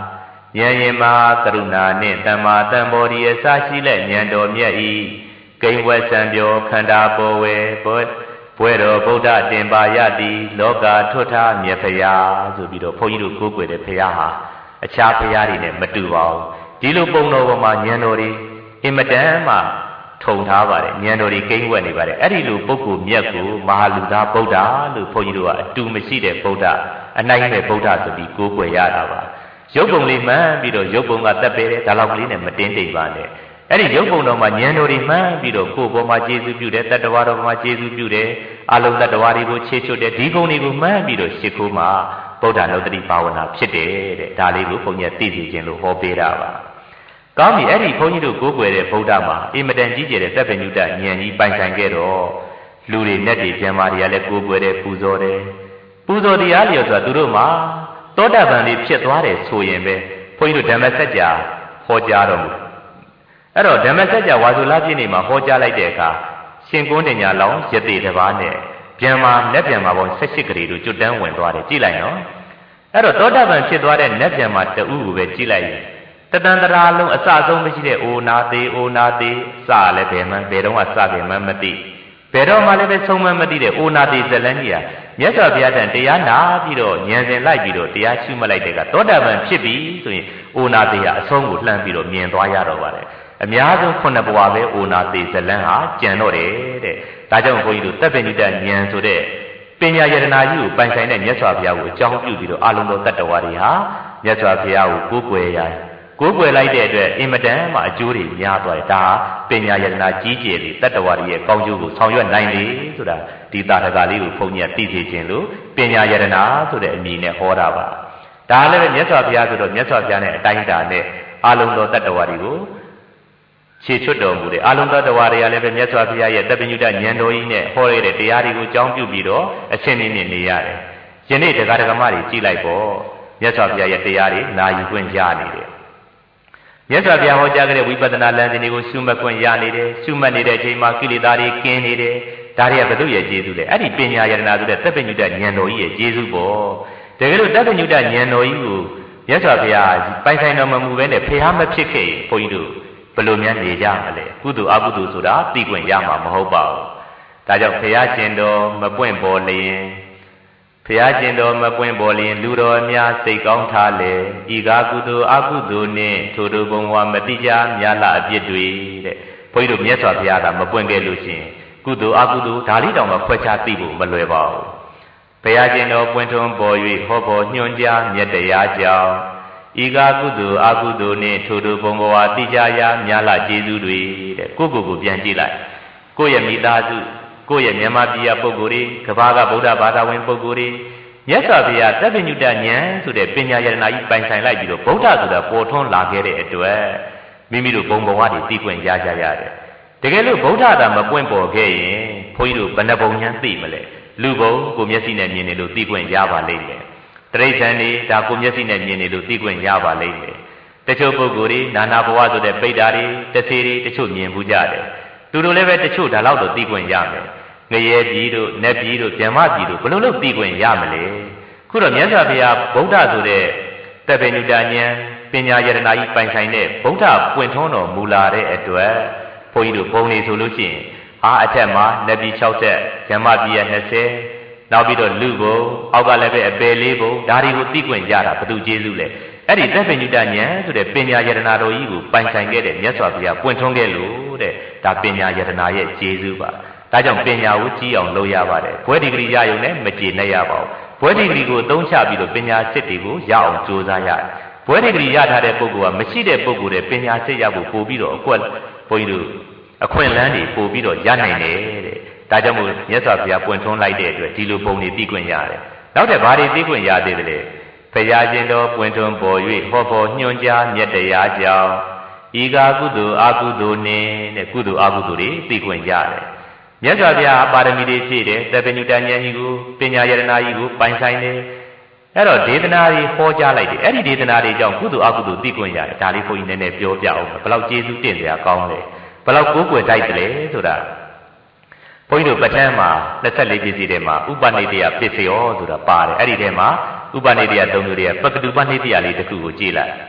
ဉာဏ်ရင်မှာကရုဏာနှင့်တမ္မာတံဘောဒီအစရှိလက်ဉာဏ်တော်မြတ်ဤကိဉ္ဝဆံပြောခန္ဓာပေါ်ဝဲဘွဲတော်ဗုဒ္ဓတင်ပါရသည်လောကထွတ်ထားမြတ်ဖရာဆိုပြီးတော့ဘုန်းကြီးတို့ကိုးကွယ်တဲ့ဖရာဟာအခြားဖရာတွေနဲ့မတူပါဘူးဒီလိုပုံတော်ပေါ်မှာဉာဏ်တော်တွေအင်မတန်မှထုံထားပါတယ်ဉာဏ်တော်တွေကိန်းဝက်နေပါတယ်အဲ့ဒီလိုပုဂ္ဂိုလ်မြတ်ကိုမဟာလူသားဗုဒ္ဓလို့ဘုန်းကြီးတို့ကအတူမရှိတဲ့ဗုဒ္ဓအနိုင်မဲ့ဗုဒ္ဓဆိုပြီးကိုးကွယ်ရတာပါရုပ်ပုံလေးမှန်းပြီးတော့ရုပ်ပုံကတက်ပေတယ်ဒါလောက်ကလေးနဲ့မတင်းတိမ်ပါနဲ့အဲ့ဒီရုပ်ပုံတော်မှာဉာဏ်တော်တွေမှန်းပြီးတော့ကိုယ်ပေါ်မှာကျေစုပြုတယ်တတ္တဝါတော်မှာကျေစုပြုတယ်အလုံးတတ္တဝါတွေကိုခြေချွတ်တယ်ဒီကုံတွေကိုမှန်းပြီးတော့ရှ िख ိုးမှာဗုဒ္ဓနုတ္တိဘာဝနာဖြစ်တယ်တဲ့ဒါလေးကိုဘုန်းကြီးသိသိချင်းလို့ဟောပေးတာပါကောင်းပြီအဲ့ဒီဘုန်းကြီးတို့ကိုးကွယ်တဲ့ဗုဒ္ဓမှာအင်မတန်ကြီးကျယ်တဲ့တပ်ပညုတဉာဏ်ကြီးပိုင်ဆိုင်ခဲ့တော့လူတွေနဲ့တွေပြန်မာတွေကလည်းကိုးကွယ်တယ်ပူဇော်တယ်ပူဇော်တရားလျော်ဆိုတာသူတို့မှာသောတာပန်လေးဖြစ်သွားတယ်ဆိုရင်ပဲဘုန်းကြီးတို့ဓမ္မစကြာဟောကြားတော်မူအဲ့တော့ဓမ္မစကြာဝါဆိုလပြည့်နေ့မှာဟောကြားလိုက်တဲ့အခါရှင်ကုန်းတင်ညာလောင်းရသေးတစ်ပါးနဲ့ပြန်မာလက်ပြန်မာပေါင်း၁၈ကလေးတို့ကျွတ်တန်းဝင်သွားတယ်ကြည့်လိုက်နော်အဲ့တော့သောတာပန်ဖြစ်သွားတဲ့လက်ပြန်မာတဦးကိုပဲကြည့်လိုက်ရင်တတန်တရာလုံးအစဆုံးမရှိတဲ့အိုနာသေးအိုနာသေးစလည်းဘယ်မှဘယ်တော့မှစကြင်မှမသိဘယ်တော့မှလည်းပဲဆုံးမမသိတဲ့အိုနာသေးဇလန်းကြီးဟာမြတ်စွာဘုရားထံတရားနာပြီးတော့ဉာဏ်စဉ်လိုက်ပြီးတော့တရားရှုမှတ်လိုက်တဲ့ကသောတာပန်ဖြစ်ပြီဆိုရင်အိုနာသေးဟာအဆုံးကိုလှမ်းပြီးတော့မြင်သွားရတော့ပါတယ်အများဆုံးခုနှစ်ဘဝပဲအိုနာသေးဇလန်းဟာကြံတော့တယ်တဲ့ဒါကြောင့်ဘုန်းကြီးတို့တပ်ပညုတဉာဏ်ဆိုတဲ့ပညာယတနာကြီးကိုပိုင်ဆိုင်တဲ့မြတ်စွာဘုရားကိုအကြောင်းပြုပြီးတော့အလုံးစုံတတ္တဝါတွေဟာမြတ်စွာဘုရားကိုကိုးကွယ်ရတယ်ကိုးကွယ်လိုက်တဲ့အတွက်အင်မတန်မှအကျိုးတွေများသွားတယ်ဒါပညာယတနာကြီးကျယ်ပြီးတတ္တဝါတွေရဲ့ကောင်းကျိုးကိုဆောင်ရွက်နိုင်လေဆိုတာဒီတာထကလေးကိုဘုန်းကြီးကသိစေခြင်းလို့ပညာယတနာဆိုတဲ့အမည်နဲ့ဟောတာပါဒါလည်းပဲမြတ်စွာဘုရားဆိုတော့မြတ်စွာဘုရားနဲ့အတိုင်းအတာနဲ့အလုံးစုံတတ္တဝါတွေကိုခြေချွတ်တော်မူတယ်အလုံးတတ္တဝါတွေကလည်းပဲမြတ်စွာဘုရားရဲ့တပ်ပညုတဉာဏ်တော်ကြီးနဲ့ဟောရတဲ့တရားတွေကိုအကြောင်းပြုပြီးတော့အရှင်းနေနေရတယ်ယနေ့တရားဓမ္မတွေကြည်လိုက်ပေါ့မြတ်စွာဘုရားရဲ့တရားတွေနာယူခွင့်ရနေတယ်မြတ်စွာဘုရားဟောကြားခဲ့တဲ့ဝိပဿနာလမ်းစဉ်တွေကိုရှုမှတ်ခွင့်ရနေတယ်ရှုမှတ်နေတဲ့အချိန်မှာကိလေသာတွေကင်းနေတယ်ဒါတွေကဘု து ရဲ့ကျေးဇူးလေအဲ့ဒီပညာယတနာဆိုတဲ့တပ်ပညုတဉာဏ်တော်ကြီးရဲ့ကျေးဇူးပေါ့တကယ်လို့တပ်ပညုတဉာဏ်တော်ကြီးကိုမြတ်စွာဘုရားပိုင်ဆိုင်တော်မမူဘဲနဲ့ဖျားမဖြစ်ခဲ့ရင်ဘုန်းကြီးတို့ဘယ်လိုများနေကြမလဲကုသိုလ်အကုသိုလ်ဆိုတာသိခွင့်ရမှာမဟုတ်ပါဘူးဒါကြောင့်ဘုရားရှင်တော်မပွင့်ပေါ်လျင်ဘုရားရှင်တော်မပွင့်ပေါ်လျင်လူတော်များစိတ်ကောင်းထားလေဤကားကုသိုလ်အကုသိုလ်နှင့်ထိုတို့ဘုံဝါမတိကြများလာအပြစ်တွေတဲ့ဘုန်းကြီးတို့မြတ်စွာဘုရားကမပွင့်ခဲ့လို့ရှိရင်ကုသိုလ်အကုသိုလ်ဒါလေးတောင်မှခွဲခြားသိဖို့မလွယ်ပါဘူးဘုရားရှင်တော်ပွင့်ထွန်းပေါ်၍ဟောပေါ်ညွှန်ကြားမြတ်တရားကြောင့်ဤကားကုသိုလ်အကုသိုလ်နှင့်ထိုတို့ဘုံဘဝတိကြရာများလာကျေးဇူးတွေတဲ့ကိုယ့်ကိုယ်ကိုပြန်ကြည့်လိုက်ကိုယ့်ရဲ့မိသားစုကိုယ့်ရဲ့မြန်မာပြည်ကပုဂ္ဂိုလ်တွေကဘာကဗုဒ္ဓဘာသာဝင်ပုဂ္ဂိုလ်တွေမြတ်စွာဘုရားတပ်ပညုတဉာဏ်ဆိုတဲ့ပညာယတနာကြီးပိုင်ဆိုင်လိုက်ပြီးတော့ဗုဒ္ဓဆိုတာပေါ်ထွန်းလာခဲ့တဲ့အတွက်မိမိတို့ဘုံဘဝတွေသိခွင့်ရကြရတယ်တကယ်လို့ဗုဒ္ဓသာမပွင့်ပေါ်ခဲ့ရင်ဘုန်းကြီးတို့ဘယ်နှပုံဉာဏ်သိမလဲလူဘုံကိုမျက်စိနဲ့မြင်နေလို့သိခွင့်ရပါလိမ့်မယ်တရိစ္ဆာန်တွေဒါကိုမျက်စိနဲ့မြင်နေလို့သိခွင့်ရပါလိမ့်မယ်တချို့ပုဂ္ဂိုလ်တွေနာနာဘဝဆိုတဲ့ပိဋ္ဌာတွေတဆေတွေတချို့မြင်ဘူးကြတယ်သူတို့လည်းပဲတချို့ဒါလောက်တော့သိခွင့်ရမယ်ငရဲပြည်တို့နတ်ပြည်တို့ဗြဟ္မပြည်တို့ဘယ်လိုလုပ်သိခွင့်ရမလဲခုတော့မြတ်စွာဘုရားဗုဒ္ဓဆိုတဲ့တပ်ပညုတဉာဏ်ပညာယတနာကြီးပိုင်ဆိုင်တဲ့ဗုဒ္ဓပွင့်ထွန်းတော်မူလာတဲ့အတွက်ဘုန်းကြီးတို့ပုံနေဆိုလို့ရှိရင်အားအထက်မှာနတ်ပြည်၆ဆက်ဗြဟ္မပြည်ရဲ့၂၀နောက်ပြီးတော့လူဘုံအောက်ကလည်းပဲအပယ်လေးဘုံဒါတွေကိုသိခွင့်ရတာဘု து ကျေးဇူးလေအဲ့ဒီတပ်ပညုတဉာဏ်ဆိုတဲ့ပညာယတနာတော်ကြီးကိုပိုင်ဆိုင်ခဲ့တဲ့မြတ်စွာဘုရားပွင့်ထွန်းခဲ့လို့တဲ့ဒါပညာယတနာရဲ့ကျေးဇူးပါဒါကြောင့်ပညာကိုကြီးအောင်လုပ်ရပါတယ်ဘွဲဒီဂရီရယုံနဲ့မကျေနပ်ရပါဘူးဘွဲဒီဂရီကိုအသုံးချပြီးတော့ပညာစစ်တွေကိုရအောင်ကြိုးစားရတယ်ဘွဲဒီဂရီရထားတဲ့ပုဂ္ဂိုလ်ကမရှိတဲ့ပုဂ္ဂိုလ်တွေပညာစစ်ရဖို့ပို့ပြီးတော့အကွက်ဘုန်းကြီးတို့အခွင့်အလမ်းတွေပို့ပြီးတော့ရနိုင်တယ်တဲ့ဒါကြောင့်မို့မြတ်စွာဘုရားပွင့်ထွန်းလိုက်တဲ့အတွက်ဒီလိုပုံတွေသိခွင့်ရတယ်နောက်တဲ့ဘာတွေသိခွင့်ရသေးတယ်လဲဘုရားရှင်တော်ပွင့်ထွန်းပေါ်၍ဟောပေါ်ညွှန်ကြားမြတ်တရားကြောင့်ဤကာကုသိုလ်အကုသိုလ်နှင့်တဲ့ကုသိုလ်အကုသိုလ်တွေသိခွင့်ရတယ်မြတ်စွာဘုရားပါရမီတွေဖြည့်တယ်တပ်ပညုတဉာဏ်ကြီးကိုပညာယတနာကြီးကိုပိုင်ဆိုင်တယ်အဲ့တော့ဒေသနာတွေဟောကြားလိုက်တယ်အဲ့ဒီဒေသနာတွေကြောင့်ကုသိုလ်အကုသိုလ်သိခွင့်ရတယ်ဒါလေးဘုန်းကြီးနည်းနည်းပြောပြအောင်ဘယ်လောက်ကျေးဇူးတင်စရာကောင်းလဲဘယ်လောက်ကိုးကွယ်တိုက်တယ်လဲဆိုတာဘုန်းကြီးတို့ပဋ္ဌာန်းမှာ၂၄ပြည့်စည်တဲ့မှာဥပနိဒေယပစ္စယောဆိုတာပါတယ်အဲ့ဒီထဲမှာဥပနိဒေယ၃မျိုးတွေကပကတုပနိဒေယလေးတစ်ခုကိုကြည့်လိုက်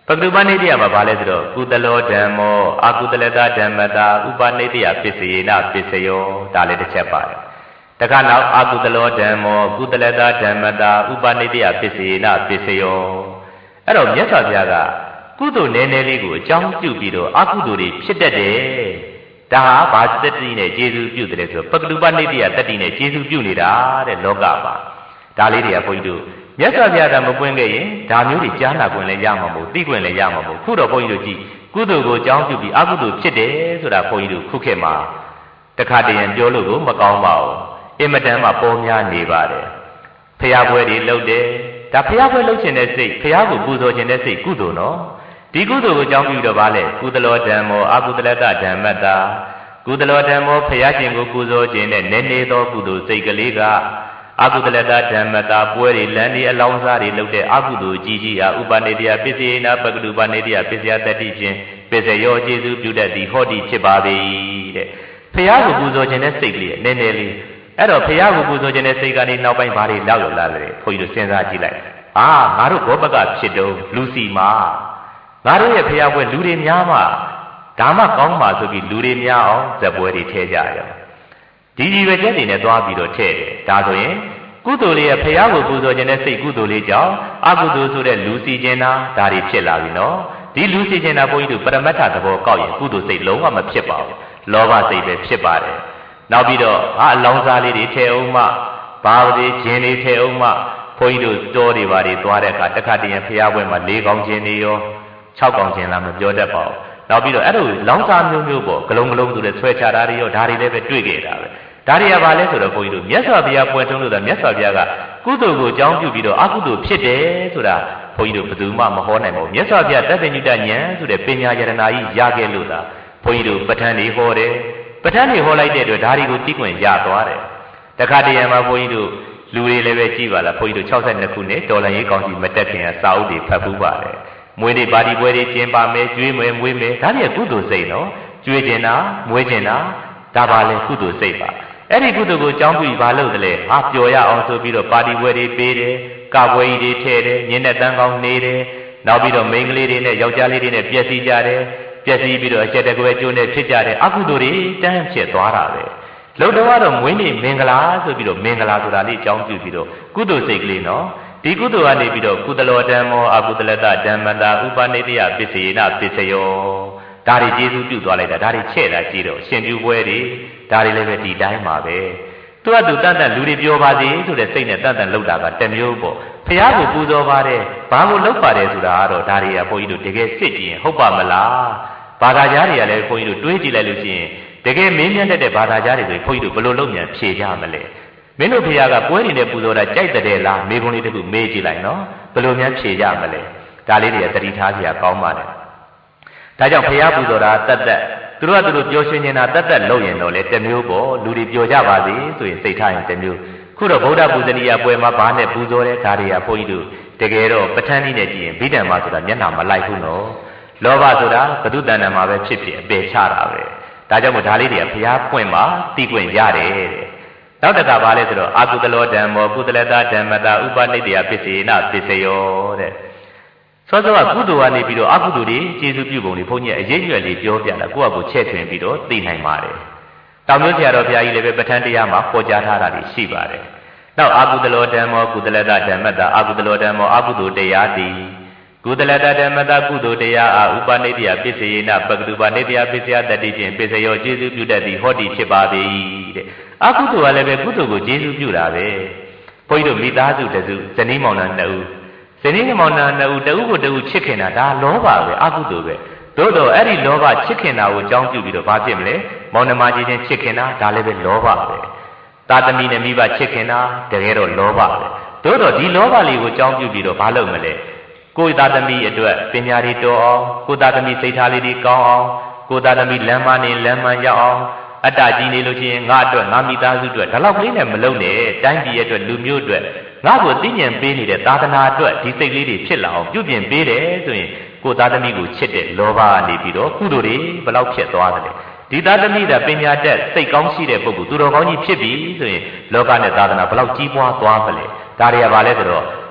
ပကတုပနိတိယမှာဘာလဲဆိုတော့ကုသလောဓမ္မောအကုသလတဓမ္မတာဥပနိတိယပစ္စယေနပစ္စယောဒါလည်းတစ်ချက်ပါတယ်တခါနောက်အကုသလောဓမ္မောကုသလတဓမ္မတာဥပနိတိယပစ္စယေနပစ္စယောအဲ့တော့မြတ်စွာဘုရားကကုသိုလ်နည်းနည်းလေးကိုအကြောင်းပြုပြီးတော့အကုသိုလ်တွေဖြစ်တတ်တယ်ဒါဟာဘာတတိနဲ့ကျေစုပြုတယ်ဆိုပကတုပနိတိယတတိနဲ့ကျေစုပြုနေတာတဲ့လောကပါဒါလေးတွေကဘုန်းကြီးတို့မြတ်စွာဘုရားကမပွင့်ခဲ့ရင်ဒါမျိုးတွေကြားနာခွင့်လည်းရမှာမဟုတ်သိခွင့်လည်းရမှာမဟုတ်ခုတော့ဘုန်းကြီးတို့ကြည့်ကုသိုလ်ကိုအကြောင်းပြုပြီးအကုသိုလ်ဖြစ်တယ်ဆိုတာဘုန်းကြီးတို့ခုခေတ်မှာတခါတည်းပြောလို့ကိုမကောင်းပါဘူးအင်မတန်မှပေါ်များနေပါတယ်ဖျားပွဲတွေလုပ်တယ်ဒါဖျားပွဲလုပ်ခြင်းတဲ့စိတ်ဖျားကိုပူဇော်ခြင်းတဲ့စိတ်ကုသိုလ်နော်ဒီကုသိုလ်ကိုအကြောင်းပြုတော့ဗာလဲကုသလောဓမ္မောအကုသလတဓမ္မတာကုသလောဓမ္မောဖျားခြင်းကိုပူဇော်ခြင်းနဲ့နည်းနည်းသောကုသိုလ်စိတ်ကလေးကအကုသလတဓမ္မတာပွဲတွေလမ်းဒီအလောင်းစားတွေလုပ်တဲ့အကုသိုလ်ကြီးကြီးအားဥပနိတိယပစ္စယေနပကတုပနိတိယပစ္စယတတိဖြင့်ပစ္စယောကျေစုပြုတတ်သည်ဟောဒီဖြစ်ပါ၏တဲ့ဖျားကိုပူဇော်ခြင်းတဲ့စိတ်ကလေးနည်းနည်းလေးအဲ့တော့ဖျားကိုပူဇော်ခြင်းတဲ့စိတ်ကနေနောက်ပိုင်းဘာတွေလောက်ရောက်လာလဲခွန်ကြီးတို့စဉ်းစားကြည့်လိုက်အာငါတို့ဘောပကဖြစ်တော့လူစီမာငါတို့ရဲ့ဖျားပွဲလူတွေများမှဒါမှကောင်းပါဆိုပြီးလူတွေများအောင်ဇက်ပွဲတွေထဲကြရောဒီကြီးပဲချက်နေနဲ့သွားပြီးတော့ထဲတယ်ဒါဆိုရင်ကုသိုလ်လေးရဲ့ဖျားကိုပူဇော်ခြင်းနဲ့စိတ်ကုသိုလ်လေးကြောင့်အကုသိုလ်ဆိုတဲ့လူစီခြင်းတာဒါတွေဖြစ်လာပြီနော်ဒီလူစီခြင်းတာဘုန်းကြီးတို့ပရမတ္ထသဘောကောက်ရင်ကုသိုလ်စိတ်လုံးဝမဖြစ်ပါဘူးလောဘစိတ်ပဲဖြစ်ပါတယ်နောက်ပြီးတော့ဟာအလောင်းစားလေးတွေထဲအောင်မှဘာဝတိခြင်းတွေထဲအောင်မှဘုန်းကြီးတို့တောတွေဘာတွေသွားတဲ့အခါတခါတည်းရင်ဖျားပွဲမှာ၄កောင်ခြင်းတွေရော၆កောင်ခြင်းလားမပြောတတ်ပါဘူးနောက်ပြီးတော့အဲ့လိုလောင်းစားမျိုးမျိုးပေါ့ဂလုံးဂလုံးဆိုတဲ့ဆွဲချတာတွေရောဒါတွေလည်းပဲတွေ့ခဲ့တာပဲဒါတွေကဘာလဲဆိုတော့ဘုန်းကြီးတို့မြတ်စွာဘုရားပွင့်ထုံးလို့တာမြတ်စွာဘုရားကကုသိုလ်ကိုအကြောင်းပြုပြီးတော့အကုသိုလ်ဖြစ်တယ်ဆိုတာဘုန်းကြီးတို့ဘယ်သူမှမဟောနိုင်ပါဘူးမြတ်စွာဘုရားတပ္ပညုတဉာဏ်ဆိုတဲ့ပညာယတနာကြီးရခဲ့လို့တာဘုန်းကြီးတို့ပဋ္ဌာန်းတွေဟောတယ်ပဋ္ဌာန်းတွေဟောလိုက်တဲ့အတွက်ဒါတွေကိုသိခွင့်ရသွားတယ်တခါတည်းမှာဘုန်းကြီးတို့လူတွေလည်းပဲကြည်ပါလားဘုန်းကြီးတို့၆၂ခုနှစ်တော်လန်ရေးကောင်းစီမတက်ခင်ကစာအုပ်တွေဖတ်ဘူးပါတယ်မွေးနေ့ပါတီပွဲတွေကျင်းပမယ်ကျွေးမယ်မွေးမယ်ဒါတွေကုသိုလ်စိတ်နော်ကျွေးကျင်တာမွေးကျင်တာဒါပါလေကုသိုလ်စိတ်ပါအဲ့ဒီကုသိုလ်ကိုအကြောင်းပြုပြီးဘာလုပ်တယ်လဲဟာပျော်ရအောင်ဆိုပြီးတော့ပါတီပွဲတွေပေးတယ်ကပွဲကြီးတွေထည့်တယ်ညင်တဲ့တန်းကောင်းနေတယ်နောက်ပြီးတော့မိန်းကလေးတွေနဲ့ယောက်ျားလေးတွေနဲ့ပြည့်စည်ကြတယ်ပြည့်စည်ပြီးတော့အချက်တကွဲကျိုးနဲ့ဖြစ်ကြတယ်အကုသိုလ်တွေတန်းဖြစ်သွားတာပဲလုံတော်ကတော့မွေးနေ့မင်္ဂလာဆိုပြီးတော့မင်္ဂလာဆိုတာလေးအကြောင်းပြုပြီးတော့ကုသိုလ်စိတ်ကလေးနော်ဒီကုသိုလ်ကနေပြီးတော့ကုသလောဓမ္မောအကုသလတဓမ္မတာဥပနိတိယပစ္စယေနပစ္စယောဒါတွေကျေစုပြုသွားလိုက်တာဒါတွေချဲ့တာကြည့်တော့ရှင်ပြုပွဲတွေဒါတွေလည်းပဲဒီတိုင်းပါပဲသူကသူတန်တန်လူတွေပြောပါစေဆိုတဲ့စိတ်နဲ့တန်တန်လောက်တာကတမျိုးပေါ့ဖះကိုပူဇော်ပါတယ်ဘာကိုလောက်ပါတယ်ဆိုတာကတော့ဒါတွေကဘုန်းကြီးတို့တကယ်စစ်ကြည့်ရင်ဟုတ်ပါမလားဘာသာကြားတွေကလည်းဘုန်းကြီးတို့တွေးကြည့်လိုက်လို့ရှိရင်တကယ်မင်းမြတ်တဲ့ဘာသာကြားတွေဆိုရင်ဘုန်းကြီးတို့ဘယ်လိုလုပ်မြန်ဖြေကြမလဲမင်းတို့ဖះကပွဲနေနဲ့ပူဇော်တာကြိုက်တဲ့လားမေခွန်းလေးတခုမေးကြည့်လိုက်နော်ဘယ်လိုများဖြေကြမလဲဒါလေးတွေကသတိထားစရာကောင်းပါတယ်ဒါကြောင့်ဖះပူဇော်တာတတ်တတ်သူတို့ကသူတို့ပျော်ရွှင်နေတာတတ်တတ်လုပ်ရင်တော့လေတမျိုးပေါ့လူတွေပျော်ကြပါစေဆိုရင်စိတ်ထားရင်တမျိုးခုတော့ဗုဒ္ဓပူဇနီယပွဲမှာဘာနဲ့ပူဇော်တဲ့ဒါတွေကဘုန်းကြီးတို့တကယ်တော့ပဋ္ဌာန်းကြီးနဲ့ကြည့်ရင်ဗိဓမ္မာဆိုတာမျက်နှာမလိုက်ဘူးနော်လောဘဆိုတာဘုဒ္ဓတဏ္ဍာမှာပဲဖြစ်ဖြစ်အပယ်ချတာပဲဒါကြောင့်မို့ဒါလေးတွေကဘုရားပွင့်မှာသိခွင့်ရတယ်တဲ့နောက်တစ်ခါပါလဲဆိုတော့အာကုသလောဓမ္မောကုသလတဓမ္မတာဥပနိတ္တယပစ္စေနပစ္စယောတဲ့စောစောကကုသိုလ်ကနေပြီးတော့အကုသိုလ်တွေကျေစုပြုပုံတွေဘုန်းကြီးအရေးကြီးလေးပြောပြတာကိုယ့်အကူချဲ့ထွင်ပြီးတော့သိနိုင်ပါတယ်တောင်မျိုးဆရာတော်ဘုရားကြီးလည်းပဲပဋ္ဌာန်းတရားမှာပေါ်ကြားထားတာတွေရှိပါတယ်နောက်အာကုသလောဓမ္မောကုသလတဓမ္မတာအာကုသလောဓမ္မောအာကုသိုလ်တရားတည်ကုသလတဓမ္မတာကုသိုလ်တရားအာဥပနိတ္တယပစ္စေနပကတုပနိတ္တယပစ္စယတတိဖြင့်ပစ္စယောကျေစုပြုတတ်သည်ဟောတိဖြစ်ပါ၏တဲ့အကုသိုလ်ကလည်းပဲကုသိုလ်ကိုကျေစုပြုတာပဲဘုန်းကြီးတို့မိသားစုတစုဇနီးမောင်နှံနှစ်ဦးဇနီးမောင်နှံနှစ်ဦးတဦးကိုတဦးချစ်ခင်တာဒါလောဘပဲအကုသိုလ်ပဲသို့တော့အဲ့ဒီလောဘချစ်ခင်တာကိုအကြောင်းပြုပြီးတော့ဘာဖြစ်မလဲမောင်နှမကြီးချင်းချစ်ခင်တာဒါလည်းပဲလောဘပဲသာသမီနဲ့မိဘချစ်ခင်တာတကယ်တော့လောဘပဲသို့တော့ဒီလောဘလေးကိုအကြောင်းပြုပြီးတော့ဘာလုပ်မလဲကိုယ်သားသမီးအတွက်ပညာတွေတော်အောင်ကိုယ်သားသမီးစိတ်ထားလေးတွေကောင်းအောင်ကိုယ်သားသမီးလမ်းမနေလမ်းမရောက်အောင်အတ္တကြီးနေလို့ရှိရင်ငါအတွက်ငါမိသားစုအတွက်ဒါတော့ကလေးနဲ့မလုံးနဲ့တိုင်းပြည်အတွက်လူမျိုးအတွက်ငါ့ကိုသိဉာဏ်ပေးနေတဲ့သာသနာအတွက်ဒီစိတ်လေးတွေဖြစ်လာအောင်ပြုပြင်ပေးတယ်ဆိုရင်ကိုယ်သားသမီးကိုချစ်တဲ့လောဘကနေပြီးတော့ကုသိုလ်တွေဘယ်လောက်ဖြစ်သွားတယ်ဒီသားသမီးကပညာတတ်စိတ်ကောင်းရှိတဲ့ပုဂ္ဂိုလ်သူတော်ကောင်းကြီးဖြစ်ပြီဆိုရင်လောကနဲ့သာသနာဘယ်လောက်ကြီးပွားသွားမလဲဒါတွေကဘာလဲဆိုတော့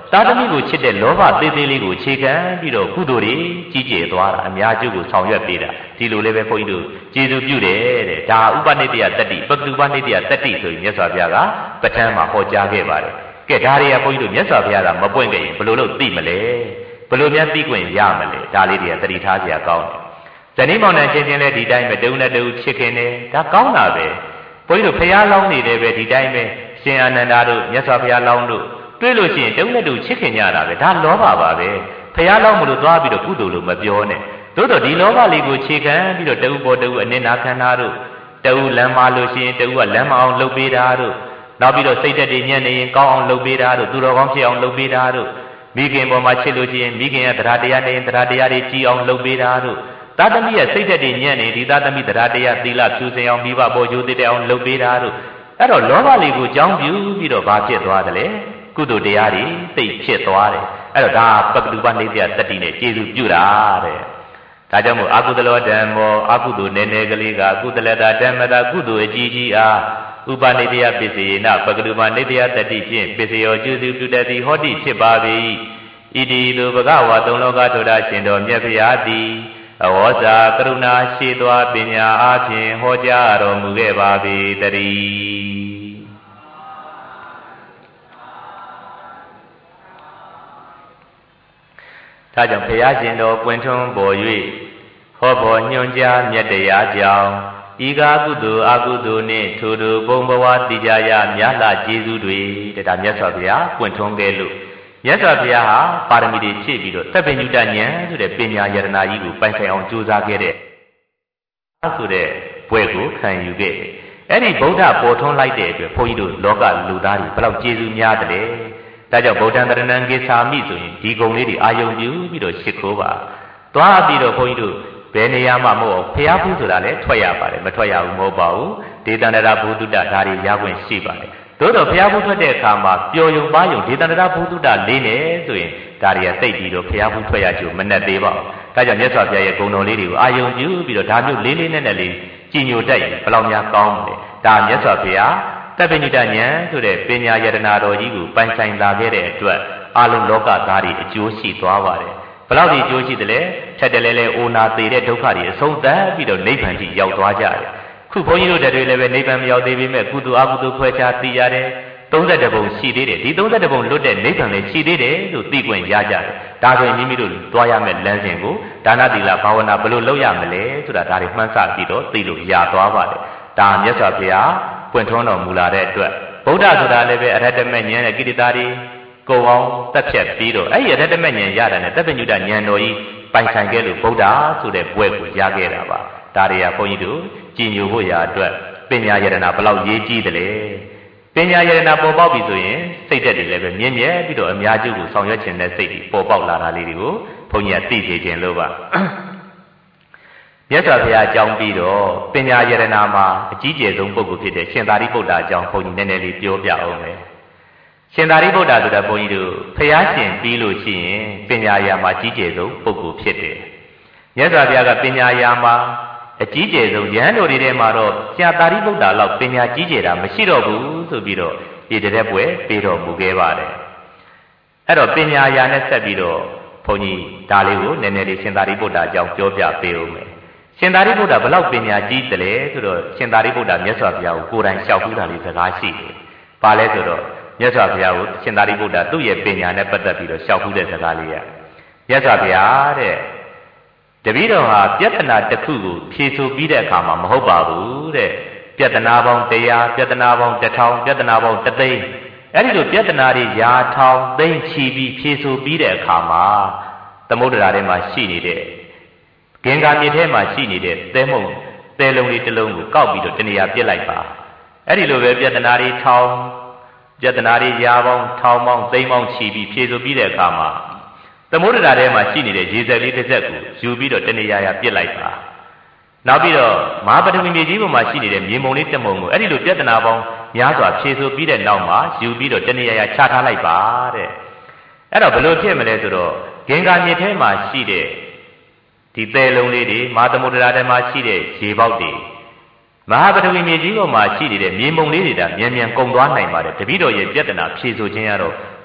သားသမီးကိုချစ်တဲ့လောဘသေးသေးလေးကိုခြေခံပြီးတော့ကုသိုလ်တွေကြီးကျယ်သွားတာအများကျိုးကိုဆောင်ရွက်ပေးတာဒီလိုလေးပဲဘုန်းကြီးတို့ကျေးဇူးပြုတယ်တဲ့ဒါဥပနိတ္တယတတ္တိပကတုပနိတ္တယတတ္တိဆိုရင်မြတ်စွာဘုရားကပဋ္ဌာန်းမှာဟောကြားခဲ့ပါတယ်ကဲဒါတွေကဘုန်းကြီးတို့မြတ်စွာဘုရားကမပွင့်ခဲ့ရင်ဘယ်လိုလုပ်သိမလဲဘယ်လိုများသိခွင့်ရမလဲဒါလေးတွေကသတိထားစရာကောင်းတယ်ဇနီးမောင်နှံချင်းချင်းလည်းဒီတိုင်းပဲတုံနဲ့တူချစ်ခင်တယ်ဒါကောင်းတာပဲဘုန်းကြီးတို့ဖရာလောင်းနေတယ်ပဲဒီတိုင်းပဲရှင်အာနန္ဒာတို့မြတ်စွာဘုရားလောင်းတို့တွေ့လို့ရှိရင်တုံနဲ့တူချစ်ခင်ကြတာပဲဒါလောဘပါပဲဖရာလောင်းမလို့သွားပြီးတော့ကုသိုလ်လို့မပြောနဲ့သို့တော့ဒီလောဘလေးကိုခြေခံပြီးတော့တဝူပေါ်တဝူအနစ်နာခံတာတို့တဝူလမ်းမလို့ရှိရင်တဝူကလမ်းမအောင်လုပ်ပေးတာတို့နောက်ပြီးတော့စိတ်သက်တည်ညံ့နေရင်ကောင်းအောင်လုပ်ပေးတာတို့သူတော်ကောင်းဖြစ်အောင်လုပ်ပေးတာတို့မိခင်ပေါ်မှာချစ်လို့ရှိရင်မိခင်ရဲ့တရားတရားနဲ့တရားတရားတွေကြီးအောင်လုပ်ပေးတာတို့သားသမီးရဲ့စိတ်သက်တည်ညံ့နေဒီသားသမီးတရားတရားသီလဖြူစင်အောင်မိဘပေါ်ကျိုးတည်အောင်လုပ်ပေးတာတို့အဲ့တော့လောဘလေးကိုကြောင်းပြူပြီးတော့ဘာဖြစ်သွားတယ်လဲကုသိုလ်တရားတွေသိဖြစ်သွားတယ်အဲ့တော့ဒါပကတုပနိတ္တယတတ္တိနဲ့ကျေစုပြုတာတဲ့ဒါကြောင့်မို့အကုသလောဓမ္မောအကုသိုလ်နည်းနည်းကလေးကအကုသလတာဓမ္မတာကုသိုလ်အကြီးကြီးအားဥပနိတ္တယပစ္စယေနပကတုပနိတ္တယတတ္တိဖြင့်ပစ္စယောကျေစုပြုတတ်သည်ဟောတိဖြစ်ပါ၏ဣတိလူဘဂဝါသုံးလောကထိုတာရှင်တော်မြတ်ဖျားသည်အဝေါစာကရုဏာရှိသောပညာအားဖြင့်ဟောကြားတော်မူခဲ့ပါပေတည်းဒါကြောင့်ဘုရားရှင်တော်ပွင့်ထွန်းပေါ်၍ဟောပေါ်ညွှန်ကြားမြတ်တရားကြောင့်ဤကာကုသိုလ်အကုသိုလ်နှင့်ထိုထိုဘုံဘဝတိကြရမြတ်လာကျေးဇူးတွေဒါမြတ်စွာဘုရားပွင့်ထွန်းခဲ့လို့မြတ်စွာဘုရားဟာပါရမီတွေဖြည့်ပြီးတော့သဗ္ဗညုတဉာဏ်ဆိုတဲ့ပညာယတနာကြီးကိုပိုင်ဆိုင်အောင်ကြိုးစားခဲ့တဲ့ဆိုတဲ့ဘွဲကိုခံယူခဲ့တယ်။အဲ့ဒီဗုဒ္ဓပေါ်ထွန်းလိုက်တဲ့အတွက်ဘုန်းကြီးတို့လောကလူသားတွေဘယ်လောက်ကျေးဇူးများတယ်။ဒါကြောင့်ဗုဒ္ဓံတရဏံကိသာမိဆိုရင်ဒီဂုဏ်လေးတွေအာယုံပြုပြီးတော့ရှ िख ိုးပါ။သွားပြီးတော့ဘုန်းကြီးတို့ဘယ်နေရာမှမဟုတ်ဘုရားဖူးဆိုတာလည်းထွက်ရပါတယ်မထွက်ရဘူးမဟုတ်ပါဘူး။ဒေသန္တရဘုဒ္ဓတဒါတွေရခွင့်ရှိပါတယ်။သို့တော့ဘုရားဖူးထွက်တဲ့အခါမှာပျော်ယုံပါယုံဒေသန္တရဘုဒ္ဓတလေးနဲ့ဆိုရင်ဒါတွေကသိပြီးတော့ဘုရားဖူးထွက်ရကြိုမနဲ့သေးပါဘူး။ဒါကြောင့်မြတ်စွာဘုရားရဲ့ဂုဏ်တော်လေးတွေကိုအာယုံပြုပြီးတော့ဒါမျိုးလေးလေးနဲ့နဲ့လေးကြည်ညိုတတ်ရင်ဘယ်လောက်များကောင်းမလဲ။ဒါမြတ်စွာဘုရားတပ္ပညုတဉာဏ်ဆိုတဲ့ပညာယတနာတော်ကြီးကိုပိုင်ဆိုင်လာခဲ့တဲ့အတွက်အလုံးလောကသားတွေအကျိုးရှိသွားပါတယ်။ဘယ်လောက်ဒီအကျိုးရှိသလဲ။ထက်တလဲလဲအိုနာသေးတဲ့ဒုက္ခတွေအဆုံးသတ်ပြီးတော့နိဗ္ဗာန်ကြီးရောက်သွားကြတယ်။ခုဘုန်းကြီးတို့တွေလည်းပဲနိဗ္ဗာန်မရောက်သေးပေမဲ့ကုသိုလ်အကုသိုလ်ခွဲခြားသိရတယ်။သုံးဆယ်တပုံရှိသေးတယ်။ဒီသုံးဆယ်တပုံလွတ်တဲ့နိဗ္ဗာန်လည်းရှိသေးတယ်လို့သိခွင့်ရကြတယ်။ဒါဆိုရင်မိမိတို့သွားရမယ့်လမ်းစဉ်ကိုဒါနသီလဘာဝနာဘယ်လိုလုပ်ရမလဲဆိုတာဒါတွေမှန်းဆပြီးတော့သိလို့ရသွားပါတယ်။ဒါမြတ်စွာဘုရားပွင့်ထွန်းတော်မူလာတဲ့အတွက်ဗုဒ္ဓဆိုတာလည်းပဲအရဟတမေဉာဏ်နဲ့ကိရိတာတွေကိုယ်အောင်တက်ဖြတ်ပြီးတော့အဲ့ဒီအရဟတမေဉာဏ်ရတာနဲ့တပ္ပညုတဉာဏ်တော်ကြီးပိုင်ဆိုင်ခဲ့လို့ဗုဒ္ဓဆိုတဲ့ဘွဲကိုရခဲ့တာပါဒါတွေကဘုန်းကြီးတို့ကြည်ညိုဖို့ရာအတွက်ပညာယတနာဘယ်လောက်ရေးကြီးတယ်လဲပညာယတနာပေါ်ပေါက်ပြီဆိုရင်စိတ်သက်တွေလည်းပဲမြင့်မြတ်ပြီးတော့အများကျိုးကိုဆောင်ရွက်ခြင်းတဲ့စိတ်တွေပေါ်ပေါက်လာတာလေးတွေကိုဘုန်းကြီးကသိစေခြင်းလို့ပါမြတ်စွာဘုရားအကြောင်းပြီးတော့ပညာယတနာမှာအကြီးကျယ်ဆုံးပုဂ္ဂိုလ်ဖြစ်တဲ့ရှင်သာရိပုတ္တအကြောင်းဘုန်းကြီးနည်းနည်းလေးပြောပြအောင်မယ်ရှင်သာရိပုတ္တဆိုတာဘုန်းကြီးတို့ဘုရားရှင်ပြီးလို့ရှိရင်ပညာယာမှာကြီးကျယ်ဆုံးပုဂ္ဂိုလ်ဖြစ်တယ်မြတ်စွာဘုရားကပညာယာမှာအကြီးကျယ်ဆုံးယဟန်တော်တွေထဲမှာတော့ရှင်သာရိပုတ္တလောက်ပညာကြီးကျယ်တာမရှိတော့ဘူးဆိုပြီးတော့ဒီတရက်ပွဲပေးတော်မူခဲ့ပါတယ်အဲ့တော့ပညာယာနဲ့ဆက်ပြီးတော့ဘုန်းကြီးဒါလေးကိုနည်းနည်းလေးရှင်သာရိပုတ္တအကြောင်းပြောပြပေးဦးမယ်ရှင်သာရိပုတ္တဘလောက်ပညာကြီးတယ်လဲဆိုတော့ရှင်သာရိပုတ္တမြတ်စွာဘုရားကိုကိုယ်တိုင်လျှောက်ပူးတာလေးစကားရှိတယ်။ဘာလဲဆိုတော့မြတ်စွာဘုရားကိုရှင်သာရိပုတ္တသူ့ရဲ့ပညာနဲ့ပတ်သက်ပြီးတော့လျှောက်ပူးတဲ့စကားလေးရမြတ်စွာဘုရားတဲ့တပည့်တော်ဟာပြဿနာတစ်ခုကိုဖြေဆိုပြီးတဲ့အခါမှာမဟုတ်ပါဘူးတဲ့ပြဿနာပေါင်းတရားပြဿနာပေါင်းတစ်ထောင်ပြဿနာပေါင်းတစ်သိန်းအဲ့ဒီလိုပြဿနာတွေရာထောင်သိန်းချီပြီးဖြေဆိုပြီးတဲ့အခါမှာသမုဒ္ဒရာထဲမှာရှိနေတဲ့ဂင်္ဂါမြစ်ထဲမှာရှိနေတဲ့သဲမုံသဲလုံးလေးတစ်လုံးကိုကောက်ပြီးတော့တနေရာပြစ်လိုက်ပါအဲ့ဒီလိုပဲပြဿနာတွေထောင်ပြဿနာတွေရာပေါင်းထောင်ပေါင်းသိန်းပေါင်းချီပြီးဖြေဆိုပြီးတဲ့အခါမှာသမုဒ္ဒရာထဲမှာရှိနေတဲ့ရေစက်လေးတစ်စက်ကိုယူပြီးတော့တနေရာရာပြစ်လိုက်ပါနောက်ပြီးတော့မဟာပထဝီမြေကြီးပေါ်မှာရှိနေတဲ့မြေမုံလေးတစ်မုံကိုအဲ့ဒီလိုပြဿနာပေါင်းများစွာဖြေဆိုပြီးတဲ့နောက်မှာယူပြီးတော့တနေရာရာချထားလိုက်ပါတဲ့အဲ့တော့ဘယ်လိုဖြစ်မလဲဆိုတော့ဂင်္ဂါမြစ်ထဲမှာရှိတဲ့ဒီသဲလုံးလေးတွေမဟာသမုဒ္ဒရာထဲမှာရှိတဲ့ရေပေါက်တွေမဟာပထဝီမြေကြီးပေါ်မှာရှိနေတဲ့မြေမုံလေးတွေဒါမြန်မြန်ကုန်သွားနိုင်ပါတယ်တပည့်တော်ရဲ့ပြဿနာဖြေဆိုခြင်းရတော့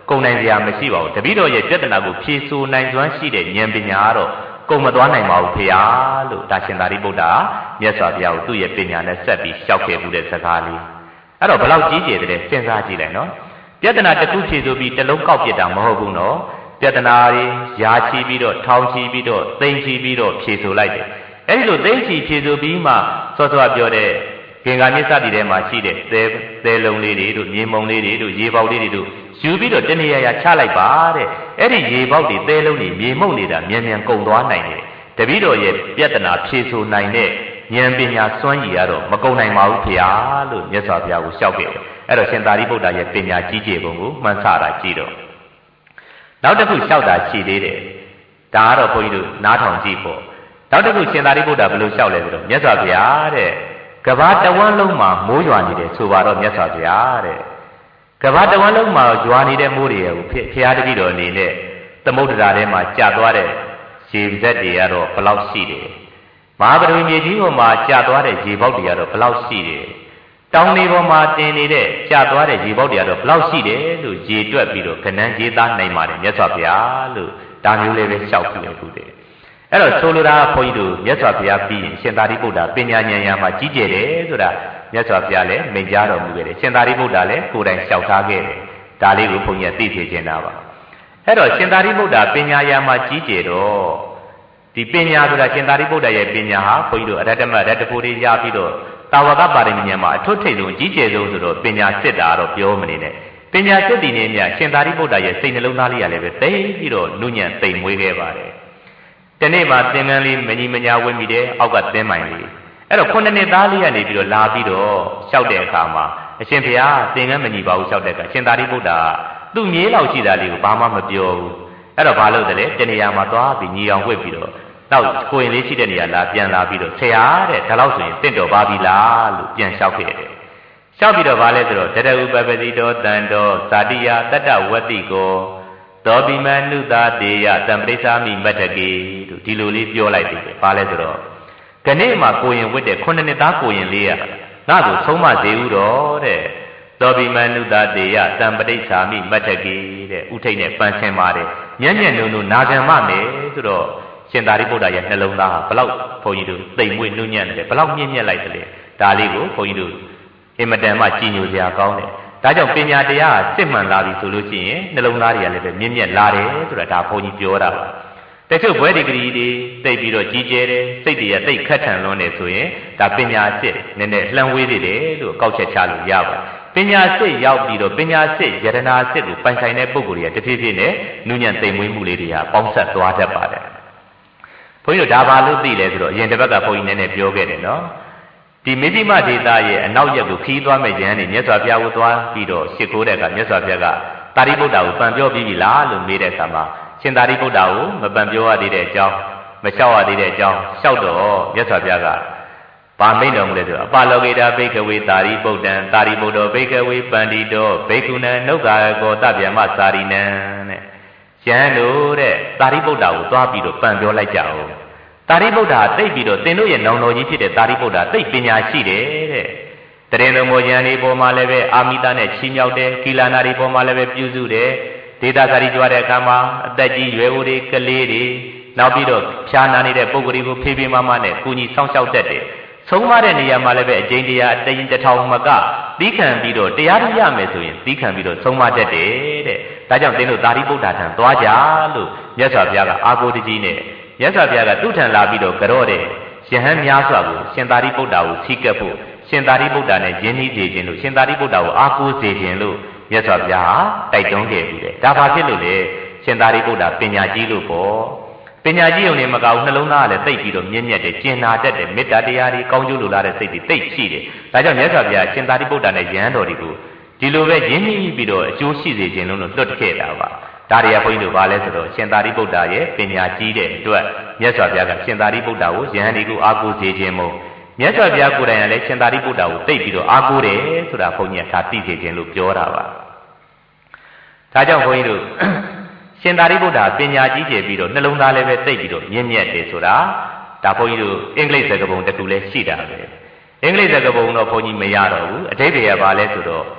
ကုန်နိုင်စရာမရှိပါဘူးတပည့်တော်ရဲ့ပြဿနာကိုဖြေဆိုနိုင်စွမ်းရှိတဲ့ဉာဏ်ပညာကတော့ကုန်မသွားနိုင်ပါဘူးဖေဟာလို့ဒါရှင်သာရိပုတ္တရာမြတ်စွာဘုရားကိုသူ့ရဲ့ပညာနဲ့ဆက်ပြီးလျှောက်ခဲ့မှုတဲ့စကားလေးအဲ့တော့ဘယ်လောက်ကြီးကျယ်တယ်စဉ်းစားကြည့်လိုက်နော်ပြဿနာတစ်ခုဖြေဆိုပြီးတစ်လုံးကောက်ပြစ်တာမဟုတ်ဘူးနော်ပြဿနာတွေယာချီပြီးတော့ထောင်ချီပြီးတော့သိမ့်ချီပြီးတော့ဖြေဆိုလိုက်တယ်အဲ့ဒီလိုသိမ့်ချီဖြေဆိုပြီးမှစောစောပြောတဲ့ဂင်္ဂါမြစ်စသည်ထဲမှာရှိတဲ့သဲသဲလုံးလေးတွေတို့မြေမုံလေးတွေတို့ရေပေါက်လေးတွေတို့ယူပြီးတော့တနေရာရာချလိုက်ပါတဲ့အဲ့ဒီရေပေါက်တွေသဲလုံးတွေမြေမုံနေတာမြန်မြန်ကုန်သွားနိုင်တယ်တပည့်တော်ရဲ့ပြဿနာဖြေဆိုနိုင်တဲ့ဉာဏ်ပညာစွမ်းရည်ကတော့မကုန်နိုင်ပါဘူးဖေဟာလို့မြတ်စွာဘုရားကိုလျှောက်ခဲ့တယ်အဲ့တော့ရှင်သာရိပုတ္တရာရဲ့ပညာကြီးကျယ်ပုံကိုမှန်းဆတာကြည့်တော့နောက်တစ်ခုလျှောက်တာရှိသေးတယ်ဒါကတော့ဘုန်းကြီးတို့နားထောင်ကြည့်ဖို့နောက်တစ်ခုရှင်သာရိပုတ္တရာဘယ်လိုလျှောက်လဲဆိုတော့မြတ်စွာဘုရားတဲ့ကဘာတဝန်းလုံးမှာမိုးရွာနေတယ်ဆိုပါတော့မြတ်စွာဘုရားတဲ့ကဘာတဝန်းလုံးမှာရွာနေတဲ့မိုးတွေရဲ့ဖျားတပည့်တော်အနေနဲ့သမုဒ္ဒရာထဲမှာကြာသွားတဲ့ရေစက်တွေကတော့ဘယ်လောက်ရှိတယ်မဟာပထဝီမြေကြီးပေါ်မှာကြာသွားတဲ့ရေပေါက်တွေကတော့ဘယ်လောက်ရှိတယ်တောင်တွေပေါ်မှာတင်နေတဲ့ကြာသွားတဲ့ရေပေါက်တွေကတော့ဘယ်လောက်ရှိတယ်လို့ရေတွက်ပြီးတော့ကဏ္ဍရေးသားနိုင်ပါတယ်မြတ်စွာဘုရားလို့ဒါမျိုးလေးပဲလျှောက်ပြလိုက်ခုတည်းအဲ့တော့ဆိုလိုတာဘုန်းကြီးတို့မြတ်စွာဘုရားပြီးရင်ရှင်သာရိပုတ္တရာပညာဉာဏ်ရာမှာကြီးကျယ်တယ်ဆိုတာမြတ်စွာဘုရားလည်းမိန့်ကြားတော်မူခဲ့တယ်ရှင်သာရိပုတ္တရာလည်းကိုယ်တိုင်လျှောက်ထားခဲ့တယ်ဒါလေးကိုဘုန်းကြီးကသိသိချင်တာပါအဲ့တော့ရှင်သာရိပုတ္တရာပညာရာမှာကြီးကျယ်တော့ဒီပညာဆိုတာရှင်သာရိပုတ္တရာရဲ့ပညာဟာဘုန်းကြီးတို့အရတ္တမရတ္တဖို့တွေရပြီးတော့တာဝကပါရမီဉာဏ်မှာအထွတ်ထိပ်ဆုံးကြီးကျယ်ဆုံးဆိုတော့ပညာစစ်တာတော့ပြောမနေနဲ့ပညာစစ်တည်နေမြတ်ရှင်သာရိပုတ္တရာရဲ့စိတ်နှလုံးသားလေးကလည်းပဲသိပြီးတော့နုညံ့သိမ်မွေးခဲ့ပါတယ်တနေ့မှသင်္ကန်းလေးမညီမညာဝင့်မိတယ်အောက်ကသင်းမိုင်လေးအဲ့တော့ခုနှစ်နှစ်သားလေးကနေပြီးတော့လာပြီးတော့လျှောက်တဲ့အခါမှာအရှင်ဘုရားသင်္ကန်းမညီပါဘူးလျှောက်တဲ့အခါရှင်သာရိပုတ္တရာသူ့မြေးလောက်ရှိတာလေးကိုဘာမှမပြောဘူးအဲ့တော့ဘာလို့လဲတနေရာမှာသွားပြီးညီအောင်ဝှက်ပြီးတော့နောက်ကိုရင်လေးရှိတဲ့နေရာလာပြန်လာပြီးတော့ဆရာတဲ့ဒါလောက်ဆိုရင်တင့်တော်ပါပြီလားလို့ပြန်လျှောက်ခဲ့တယ်လျှောက်ပြီးတော့ဘာလဲဆိုတော့တတဥပပတိတောတန်တော်ဇာတိယတတ္တဝတ္တိကိုသောဘိမနုသာတေယတံပရိစ္ဆာမိမတ္တကေတို့ဒီလိုလေးပြောလိုက်တယ်ဘာလဲဆိုတော့ခဏမှာကိုရင်ဝတ်တဲ့ခုနှစ်နှစ်သားကိုရင်လေးကငါ့ကိုဆုံးမစေဦးတော့တဲ့သောဘိမနုသာတေယတံပရိစ္ဆာမိမတ္တကေတဲ့ဥထိတ်နဲ့ပန်းဆင်းပါတယ်ညံ့ညံ့နုံနုံနာခံမမယ်ဆိုတော့ရှင်သာရိပုတ္တရာရဲ့နှလုံးသားဟာဘလောက်ဘုန်းကြီးတို့သိမ်မွေ့နှုံညံ့တယ်ဘလောက်မြင့်မြတ်လိုက်တယ်ဒါလေးကိုဘုန်းကြီးတို့အင်မတန်မှကြည်ညိုစရာကောင်းတယ်ဒါကြောင့်ပညာတရားစစ်မှန်လာပြီဆိုလို့ရှိရင်နှလုံးသားတွေကလည်းပဲမြင့်မြတ်လာတယ်ဆိုတာဒါဘုန်းကြီးပြောတာပါတချို့ဘွဲဒီဂရီတွေသိပြီးတော့ကြီးကျယ်တယ်စိတ်တွေကသိခက်ထန်လွန်းတယ်ဆိုရင်ဒါပညာစစ်နည်းနည်းလှမ်းဝေးသေးတယ်လို့ကောက်ချက်ချလို့ရပါတယ်ပညာစစ်ရောက်ပြီးတော့ပညာစစ်ယတနာစစ်ကိုပိုင်ဆိုင်တဲ့ပုဂ္ဂိုလ်တွေကတဖြည်းဖြည်းနဲ့နုညံ့သိမ်မွေးမှုလေးတွေကပေါင်းဆက်သွားတတ်ပါတယ်ဘုန်းကြီးတို့ဒါဘာလို့သိလဲဆိုတော့အရင်တစ်ပတ်ကဘုန်းကြီးနည်းနည်းပြောခဲ့တယ်နော်ဒီမိတိမဒေတာရဲ့အနောက်ရက်ကိုခီးသွားမဲ့ယဟန်နေမြတ်စွာဘုရားကိုသွားပြီးတော့ရှစ်ခိုးတဲ့အခါမြတ်စွာဘုရားကသာရိပုတ္တရာကိုပန်ပြောပြီးပြီလားလို့မေးတဲ့အခါမှာရှင်သာရိပုတ္တရာကိုမပန်ပြောရသေးတဲ့အကြောင်းမလျှောက်ရသေးတဲ့အကြောင်းလျှောက်တော့မြတ်စွာဘုရားကပါမိန်တော်မူလဲဆိုအပလောကေတာဘိက္ခဝေသာရိပုတ္တံသာရိပုတ္တောဘိက္ခဝေပန္တိတောဘိက္ခုနံနှုတ်ကာကောတဗျမသာရိနံတဲ့ယဟန်တို့တဲ့သာရိပုတ္တရာကိုသွားပြီးတော့ပန်ပြောလိုက်ကြအောင်သာရိပုတ္တရာသိပြီးတော့သင်တို့ရဲ့နောင်တော်ကြီးဖြစ်တဲ့သာရိပုတ္တရာသိပညာရှိတယ်တဲ့တရင်တော်မောယံဒီပေါ်မှာလည်းပဲအာမိတာနဲ့ချီးမြှောက်တယ်ကိလာနာဒီပေါ်မှာလည်းပဲပြုစုတယ်ဒေတာကာရီကြွားတဲ့အခါမှာအသက်ကြီးရွယ်အိုတွေကလေးတွေနောက်ပြီးတော့ဖြာနာနေတဲ့ပုဂ္ဂိုလ်တွေကိုဖေးဖေးမမနဲ့ကုညီဆောင်ရှောက်တတ်တယ်ဆုံးမတဲ့နေရာမှာလည်းပဲအကျဉ်တရားအတရင်တစ်ထောင်မကသီးခံပြီးတော့တရားရရမယ်ဆိုရင်သီးခံပြီးတော့ဆုံးမတတ်တယ်တဲ့ဒါကြောင့်သင်တို့သာရိပုတ္တရာထံသွားကြလို့မြတ်စွာဘုရားကအာကိုတကြီးနဲ့မြတ်စွာဘုရားကသူ့ထံလာပြီးတော့ကြော့တဲ့ယဟန်များစွာကိုရှင်သာရိပုတ္တရာကိုဖိကပ်ဖို့ရှင်သာရိပုတ္တရာနဲ့ယဉ်ဤစေခြင်းလို့ရှင်သာရိပုတ္တရာကိုအားကိုးစေခြင်းလို့မြတ်စွာဘုရားတိုက်တွန်းခဲ့ပြီးတယ်ဒါဘာဖြစ်လို့လဲရှင်သာရိပုတ္တရာပညာကြီးလို့ပေါ့ပညာကြီးုံနဲ့မကဘူးနှလုံးသားကလည်းသိပ်ပြီးတော့မြင့်မြတ်တယ်ကျင်နာတတ်တယ်မေတ္တာတရားတွေကောင်းကျိုးလိုလားတဲ့စိတ်တွေသိပ်ရှိတယ်ဒါကြောင့်မြတ်စွာဘုရားရှင်သာရိပုတ္တရာနဲ့ယဟန်တော်တွေကိုဒီလိုပဲယဉ်ဤပြီးတော့အကျိုးရှိစေခြင်းလို့လွတ်ခဲ့တာပါဒါတွေကဘုန်းကြီးတို့ဘာလဲဆိုတော့ရှင်သာရိပုတ္တရာရဲ့ပညာကြီးတဲ့အတွက်မြတ်စွာဘုရားကရှင်သာရိပုတ္တရာကိုယဟန်တွေကိုအားကိုးစေခြင်းမို့မြတ်စွာဘုရားကိုယ်တိုင်ကလည်းရှင်သာရိပုတ္တရာကိုသိပြီးတော့အားကိုးတယ်ဆိုတာဘုန်းကြီးကဒါသိစေခြင်းလို့ပြောတာပါဒါကြောင့်ဘုန်းကြီးတို့ရှင်သာရိပုတ္တရာပညာကြီးကျယ်ပြီးတော့နှလုံးသားလည်းပဲသိပြီးတော့မြင့်မြတ်တယ်ဆိုတာဒါဘုန်းကြီးတို့အင်္ဂလိပ်စကားပုံတစ်ခုလည်းရှိတာပဲအင်္ဂလိပ်စကားပုံတော့ဘုန်းကြီးမရတော့ဘူးအဓိပ္ပာယ်ကဘာလဲဆိုတော့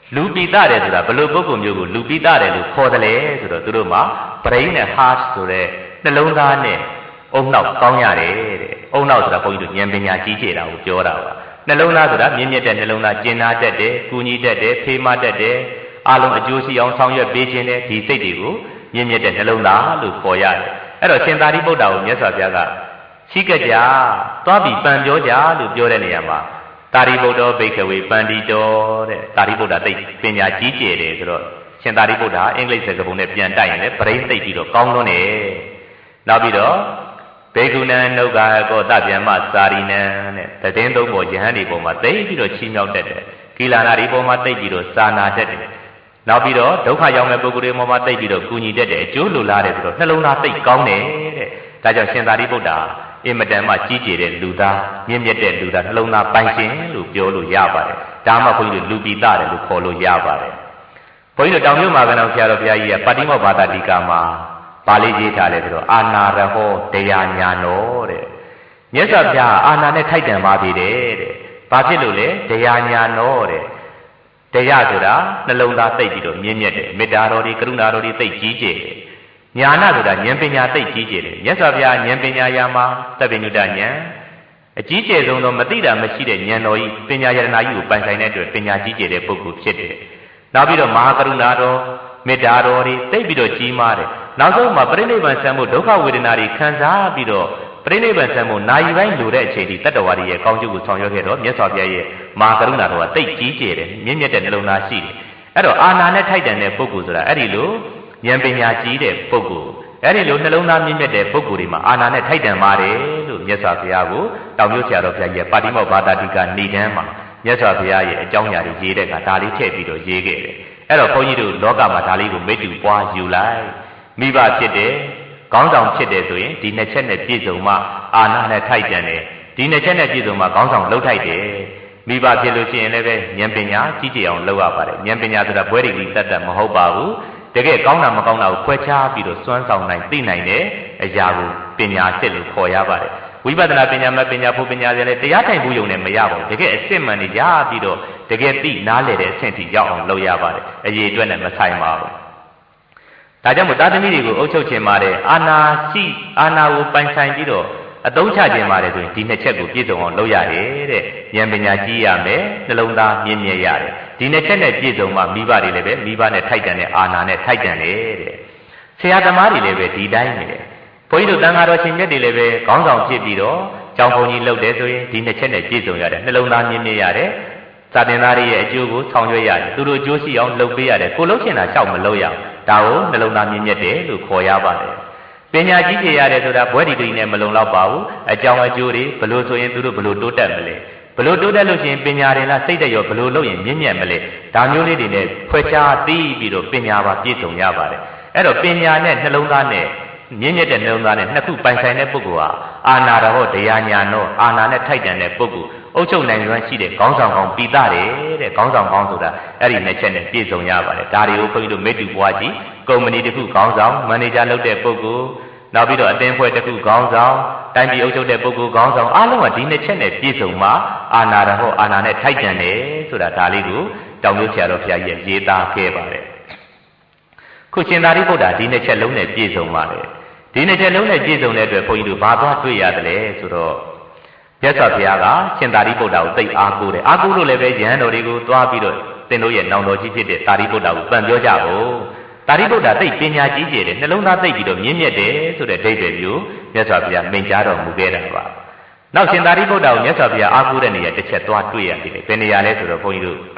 လူပိတတယ်ဆိုတာဘလို့ပုဂ္ဂိုလ်မျိုးကိုလူပိတတယ်လို့ခေါ်တယ်လေဆိုတော့သူတို့မှာ brain နဲ့ heart ဆိုတဲ့နှလုံးသားနဲ့အုံနောက်ကောင်းရတယ်တဲ့အုံနောက်ဆိုတာဘုန်းကြီးတို့ဉာဏ်ပညာကြီးကျယ်တာကိုပြောတာပါနှလုံးသားဆိုတာမြင့်မြတ်တဲ့နှလုံးသားကျင်နာတတ်တယ်၊ကူညီတတ်တယ်၊ဖေးမတတ်တယ်အလုံးအကျိုးရှိအောင်ဆောင်ရွက်ပေးခြင်းနဲ့ဒီစိတ်တွေကိုမြင့်မြတ်တဲ့နှလုံးသားလို့ခေါ်ရတယ်အဲ့တော့ရှင်သာရိပုတ္တရာကိုမြတ်စွာဘုရားကရှိကြကြသွားပြီးပန်ပြောကြလို့ပြောတဲ့နေရာမှာသာရိပုတ္တဘိက္ခဝေပန္တိတောတဲ့သာရိပုတ္တသိပညာကြီးကျယ်တယ်ဆိုတော့ရှင်သာရိပုတ္တအင်္ဂလိပ်စကားပုံနဲ့ပြန်တိုက်ရင်လည်းဗရိတ်သိပ်ပြီးတော့ကောင်းလွန်းတယ်နောက်ပြီးတော့ဘေကုဏံနှုတ်ကာကောတဗျမ္မစာရိနံတဲ့တည်င်းသုံးပေါ်ယဟန်ဒီပေါ်မှာသိပြီးတော့ချီးမြှောက်တတ်တယ်ကိလာနာဒီပေါ်မှာသိပြီးတော့စာနာတတ်တယ်နောက်ပြီးတော့ဒုက္ခရောက်မဲ့ပုဂ္ဂိုလ်တွေပေါ်မှာသိပြီးတော့ကူညီတတ်တယ်အကျိုးလိုလားတယ်ဆိုတော့နှလုံးသားသိကောင်းတယ်တဲ့ဒါကြောင့်ရှင်သာရိပုတ္တအင်မတန်မှကြီးကျယ်တဲ့လူသားမြင့်မြတ်တဲ့လူသားနှလုံးသားပိုင်ရှင်လို့ပြောလို့ရပါတယ်ဒါမှဘုန်းကြီးတို့လူပိတတယ်လို့ခေါ်လို့ရပါတယ်ဘုန်းကြီးတို့တောင်မြို့မှာကနောင်ဆရာတော်ဘုရားကြီးကပါတိမောဘာသာတိကာမှာပါဠိရေးထားတယ်ဆိုတော့အာနာရဟောတရားညာနောတဲ့မြတ်စွာဘုရားအာနာနဲ့ထိုက်တန်ပါပြီတဲ့ဘာဖြစ်လို့လဲတရားညာနောတဲ့တရားဆိုတာနှလုံးသားသိပ်ပြီးတော့မြင့်မြတ်တယ်မေတ္တာတော်တွေကရုဏာတော်တွေသိပ်ကြီးကျယ်တယ်ညာနာဆိုတာဉာဏ်ပညာသိပ်ကြီးကျယ်တယ်မြတ်စွာဘုရားဉာဏ်ပညာရာမှာသဗ္ဗညုတဉာဏ်အကြီးကျယ်ဆုံးသောမသိတာမရှိတဲ့ဉာဏ်တော်ကြီးပညာယတနာကြီးကိုပိုင်ဆိုင်တဲ့အတွက်ပညာကြီးကျယ်တဲ့ပုဂ္ဂိုလ်ဖြစ်တယ်နောက်ပြီးတော့မဟာကရုဏာတော်မေတ္တာတော်တွေသိပ်ပြီးတော့ကြီးမားတယ်နောက်ဆုံးမှာပြိဋိဘံဆံမှုဒုက္ခဝေဒနာတွေခံစားပြီးတော့ပြိဋိဘံဆံမှုနာယီပိုင်းလိုတဲ့အချိန်ဒီတတ္တဝါတွေရဲ့ကောင်းကျိုးကိုဆောင်ရွက်ခဲ့တော့မြတ်စွာဘုရားရဲ့မဟာကရုဏာတော်ကသိပ်ကြီးကျယ်တယ်မြင့်မြတ်တဲ့နှလုံးသားရှိတယ်အဲ့တော့အာနာနဲ့ထိုက်တန်တဲ့ပုဂ္ဂိုလ်ဆိုတာအဲ့ဒီလိုဉာဏ်ပညာကြီးတဲ့ပုဂ္ဂိုလ်အဲ့ဒီလိုနှလုံးသားမြင့်မြတ်တဲ့ပုဂ္ဂိုလ်တွေမှာအာနာနဲ့ထိုက်တန်ပါတယ်လို့မြတ်စွာဘုရားကိုတောင်မြို့ဆရာတော်ဘုရားရဲ့ပါတိမောဘာသာတိကနေတန်းမှာမြတ်စွာဘုရားရဲ့အကြောင်းအရာတွေရေးတဲ့အခါဒါလေးထည့်ပြီးတော့ရေးခဲ့တယ်အဲ့တော့ဘုန်းကြီးတို့လောကမှာဒါလေးကိုမိတ္တူပွားယူလိုက်မိဘဖြစ်တယ်ခေါင်းဆောင်ဖြစ်တယ်ဆိုရင်ဒီနှစ်ချက်နဲ့ပြည့်စုံမှအာနာနဲ့ထိုက်တန်တယ်ဒီနှစ်ချက်နဲ့ပြည့်စုံမှခေါင်းဆောင်လှုပ်ထိုက်တယ်မိဘဖြစ်လို့ရှိရင်လည်းပဲဉာဏ်ပညာကြီးကျယ်အောင်လုပ်ရပါတယ်ဉာဏ်ပညာဆိုတာဘွဲရီတတ်တတ်မဟုတ်ပါဘူးတကယ်ကောင်းတာမကောင်းတာကိုခွဲခြားပြီးတော့စွမ်းဆောင်နိုင်သိနိုင်တဲ့အရာကိုပညာစစ်လို့ခေါ်ရပါတယ်ဝိပဿနာပညာမပညာဖို့ပညာတွေလည်းတရားထိုင်ဖို့ယုံနဲ့မရပါဘူးတကယ်အစစ်မှန်နေရပြီးတော့တကယ်သိနားလည်တဲ့အဆင့်ထိရောက်အောင်လုပ်ရပါတယ်အရေးအတွက်နဲ့မဆိုင်ပါဘူးဒါကြောင့်မို့သာသမီတွေကိုအုပ်ချုပ်ခြင်းပါတယ်အာနာရှိအာနာကိုပိုင်ဆိုင်ပြီးတော့အသုံးချခြင်းပါတယ်ဆိုရင်ဒီနှစ်ချက်ကိုပြည့်စုံအောင်လုပ်ရတယ်တဲ့ဉာဏ်ပညာကြီးရမယ်နှလုံးသားမြင့်မြတ်ရတယ်ဒီနှစ်ချက်နဲ့ပြည့်စုံမှမိဘတွေလည်းပဲမိဘနဲ့ထိုက်တန်တဲ့အာနာနဲ့ထိုက်တန်တယ်တဲ့ဆရာသမားတွေလည်းပဲဒီတိုင်းနေတယ်ဘုန်းကြီးတို့တန်ဃာတော်ရှင်မြတ်တွေလည်းပဲခေါင်းဆောင်ဖြစ်ပြီးတော့ကျောင်းဘုန်းကြီးလုပ်တယ်ဆိုရင်ဒီနှစ်ချက်နဲ့ပြည့်စုံရတယ်နှလုံးသားမြင့်မြတ်ရတယ်စာသင်သားတွေရဲ့အကျိုးကိုဆောင်ရွက်ရတယ်သူတို့အကျိုးရှိအောင်လုပ်ပေးရတယ်ကိုလုံးချင်တာရှောက်မလုပ်ရအောင်ဒါကိုနှလုံးသားမြင့်မြတ်တယ်လို့ခေါ်ရပါတယ်ပညာကြီးကျယ်ရတယ်ဆိုတာဘွဲဒီဂရီနဲ့မလုံလောက်ပါဘူးအကြောင်းအကျိုးတွေဘလို့ဆိုရင်သူတို့ဘလို့တိုးတက်မလဲဘလို့တိုးတက်လို့ရှိရင်ပညာတွေလားစိတ်တရောဘလို့လုပ်ရင်မြင့်မြတ်မလဲဒါမျိုးလေးတွေနဲ့ခွဲခြားသိပြီးတော့ပညာပါပြည့်စုံရပါတယ်အဲ့တော့ပညာနဲ့နှလုံးသားနဲ့မြင့်မြတ်တဲ့နှလုံးသားနဲ့နှစ်ခုပိုင်ဆိုင်တဲ့ပုဂ္ဂိုလ်ဟာအာနာရဟောတရားညာနောအာနာနဲ့ထိုက်တန်တဲ့ပုဂ္ဂိုလ်အုပ်ချုပ်နိုင်စွမ်းရှိတဲ့ခေါင်းဆောင်ကောင်းပိသတယ်တဲ့ခေါင်းဆောင်ကောင်းဆိုတာအဲ့ဒီနှစ်ချက်နဲ့ပြည့်စုံရပါတယ်ဒါတွေကိုခွင့်လို့မေတ္တူပွားကြည့်ကုမ္ပဏီတစ်ခုခေါင်းဆောင်မန်နေဂျာလုပ်တဲ့ပုဂ္ဂိုလ်နောက်ပြီးတော့အသင်းဖွဲ့တစ်ခုခေါင်းဆောင်တိုင်းပြည်အုပ်ချုပ်တဲ့ပုဂ္ဂိုလ်ခေါင်းဆောင်အားလုံးကဒီနှစ်ချက်နဲ့ပြည့်စုံမှအာနာရဟောအာနာနဲ့ထိုက်တန်တယ်ဆိုတာဒါလေးကိုတောင်မြို့ဆရာတော်ဘုရားကြီးရေးသားခဲ့ပါတယ်ခုရှင်သာရိပုတ္တရာဒီနှစ်ချက်လုံးနဲ့ပြည့်စုံပါတယ်ဒီနှစ်ချက်လုံးနဲ့ပြည့်စုံတဲ့အတွက်ဘုန်းကြီးတို့ဘာသွားတွေ့ရတယ်လဲဆိုတော့မြတ်စွာဘုရားကရှင်သာရိပုတ္တရာကိုသိအားကိုးတယ်အားကိုးလို့လည်းပဲယဟန်တော်တွေကိုသွားပြီးတော့သင်တို့ရဲ့နောင်တော်ကြီးဖြစ်တဲ့သာရိပုတ္တရာကိုပန်ပြောကြဖို့သာရိပုတ္တရာသိပညာကြီးကျယ်တယ်နှလုံးသားသိပြီးတော့မြင့်မြတ်တယ်ဆိုတဲ့အဓိပ္ပာယ်မျိုးမြတ်စွာဘုရားမိန့်ကြားတော်မူခဲ့တာပါနောက်ရှင်သာရိပုတ္တရာကိုမြတ်စွာဘုရားအားကိုးတဲ့နေရာတစ်ချက်သွားတွေ့ရတယ်ဘယ်နေရာလဲဆိုတော့ဘုန်းကြီးတို့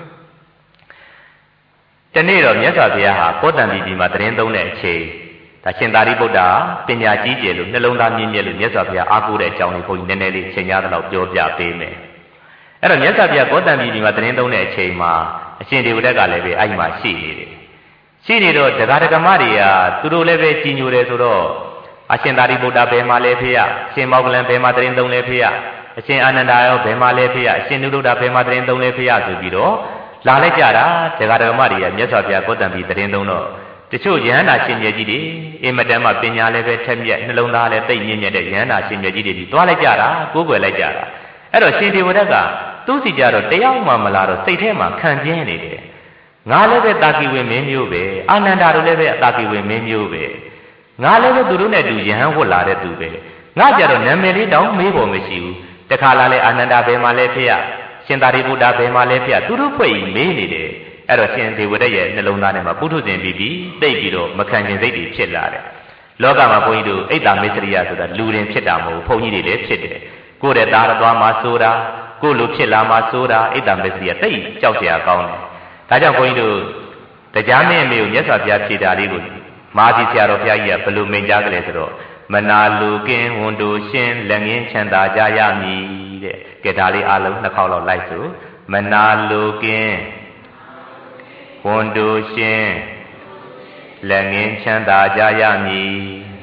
တနေ့တော့မြတ်စွာဘုရားဟာကောတံပြည်မှာသတင်းသုံးတဲ့အချိန်ဒါရှင်သာရိပုတ္တရာပညာကြီးကျယ်လို့နှလုံးသားမြင့်မြတ်လို့မြတ်စွာဘုရားအားကိုးတဲ့အကြောင်းလေးဘုန်းကြီးနည်းနည်းလေးချိန်ရသလောက်ပြောပြပေးမယ်အဲ့တော့မြတ်စွာဘုရားကောတံပြည်မှာသတင်းသုံးတဲ့အချိန်မှာအရှင်ဒေဝဒက်ကလည်းပဲအဲ့ဒီမှာရှိနေတယ်ရှိနေတော့ဒကာဒကမတွေကသူတို့လည်းပဲကြည်ညိုတယ်ဆိုတော့အရှင်သာရိပုတ္တရာဘယ်မှာလဲဖေရအရှင်မောဂလန်ဘယ်မှာသတင်းသုံးလဲဖေရအရှင်အာနန္ဒာရောဘယ်မှာလဲဖေရအရှင်နုရုဒ္ဓဘယ်မှာသတင်းသုံးလဲဖေရဆိုပြီးတော့လာလိုက်ကြတာဒကာဒကမတွေကမြတ်စွာဘုရားကောတံပြည်သတင်းသုံးတော့တချို့ယဟန္တာရှင်မြတ်ကြီးတွေအင်မတန်မှပညာလည်းပဲထက်မြက်နှလုံးသားလည်းသိမြင့်မြတ်တဲ့ယဟန္တာရှင်မြတ်ကြီးတွေဒီသွားလိုက်ကြတာကိုးကွယ်လိုက်ကြတာအဲ့တော့ရှင်ဒေဝဒက်ကသူ့စီကြတော့တယောက်မှမလာတော့စိတ်ထဲမှာခံပြင်းနေတယ်ငါလည်းပဲတာကီဝင်မင်းမျိုးပဲအာနန္ဒာတို့လည်းပဲတာကီဝင်မင်းမျိုးပဲငါလည်းပဲသူတို့နဲ့တူယဟန်ဝတ်လာတဲ့သူပဲငါကြတော့နာမည်လေးတောင်မေးဖို့မရှိဘူးတခါလာလဲအာနန္ဒာဘယ်မှာလဲဖေရရှင်သာရိပုတ္တရာဘယ်မှာလဲဖေရသူတို့ဖွဲ့ကြီးမေးနေတယ်အဲ့တော့ရှင်ဒေဝရရဲ့နှလုံးသားထဲမှာပုထုဇဉ်ပြီးပြီးတိတ်ပြီးတော့မခံကျင်စိတ်တွေဖြစ်လာတယ်လောကမှာဘုန်းကြီးတို့အိတ်တာမစ္စရိယဆိုတာလူရင်ဖြစ်တာမဟုတ်ဘုန်းကြီးတွေလည်းဖြစ်တယ်ကိုယ့်ရဲ့သားတော်သွားမှာဆိုတာကိုယ်လိုဖြစ်လာမှာဆိုတာအိတ်တာမစ္စရိယတိတ်ကြောက်စရာကောင်းတယ်ဒါကြောင့်ဘုန်းကြီးတို့တရားမင်းအမေကိုမြတ်စွာဘုရားဖြေတာလေးကိုမာသီဆရာတော်ဘုရားကြီးကဘယ်လိုမိန့်ကြားကြလဲဆိုတော့မနာလူကင်းဝန်တို့ရှင်လက်ငင်းချမ်းသာကြရမည်တဲ့ကဲဒါလေးအလုံးနှစ်ခေါက်လောက်လိုက်စို့မနာလူကင်းဝန်တို့ရှင်လက်ငင်းချမ်းသာကြရမည်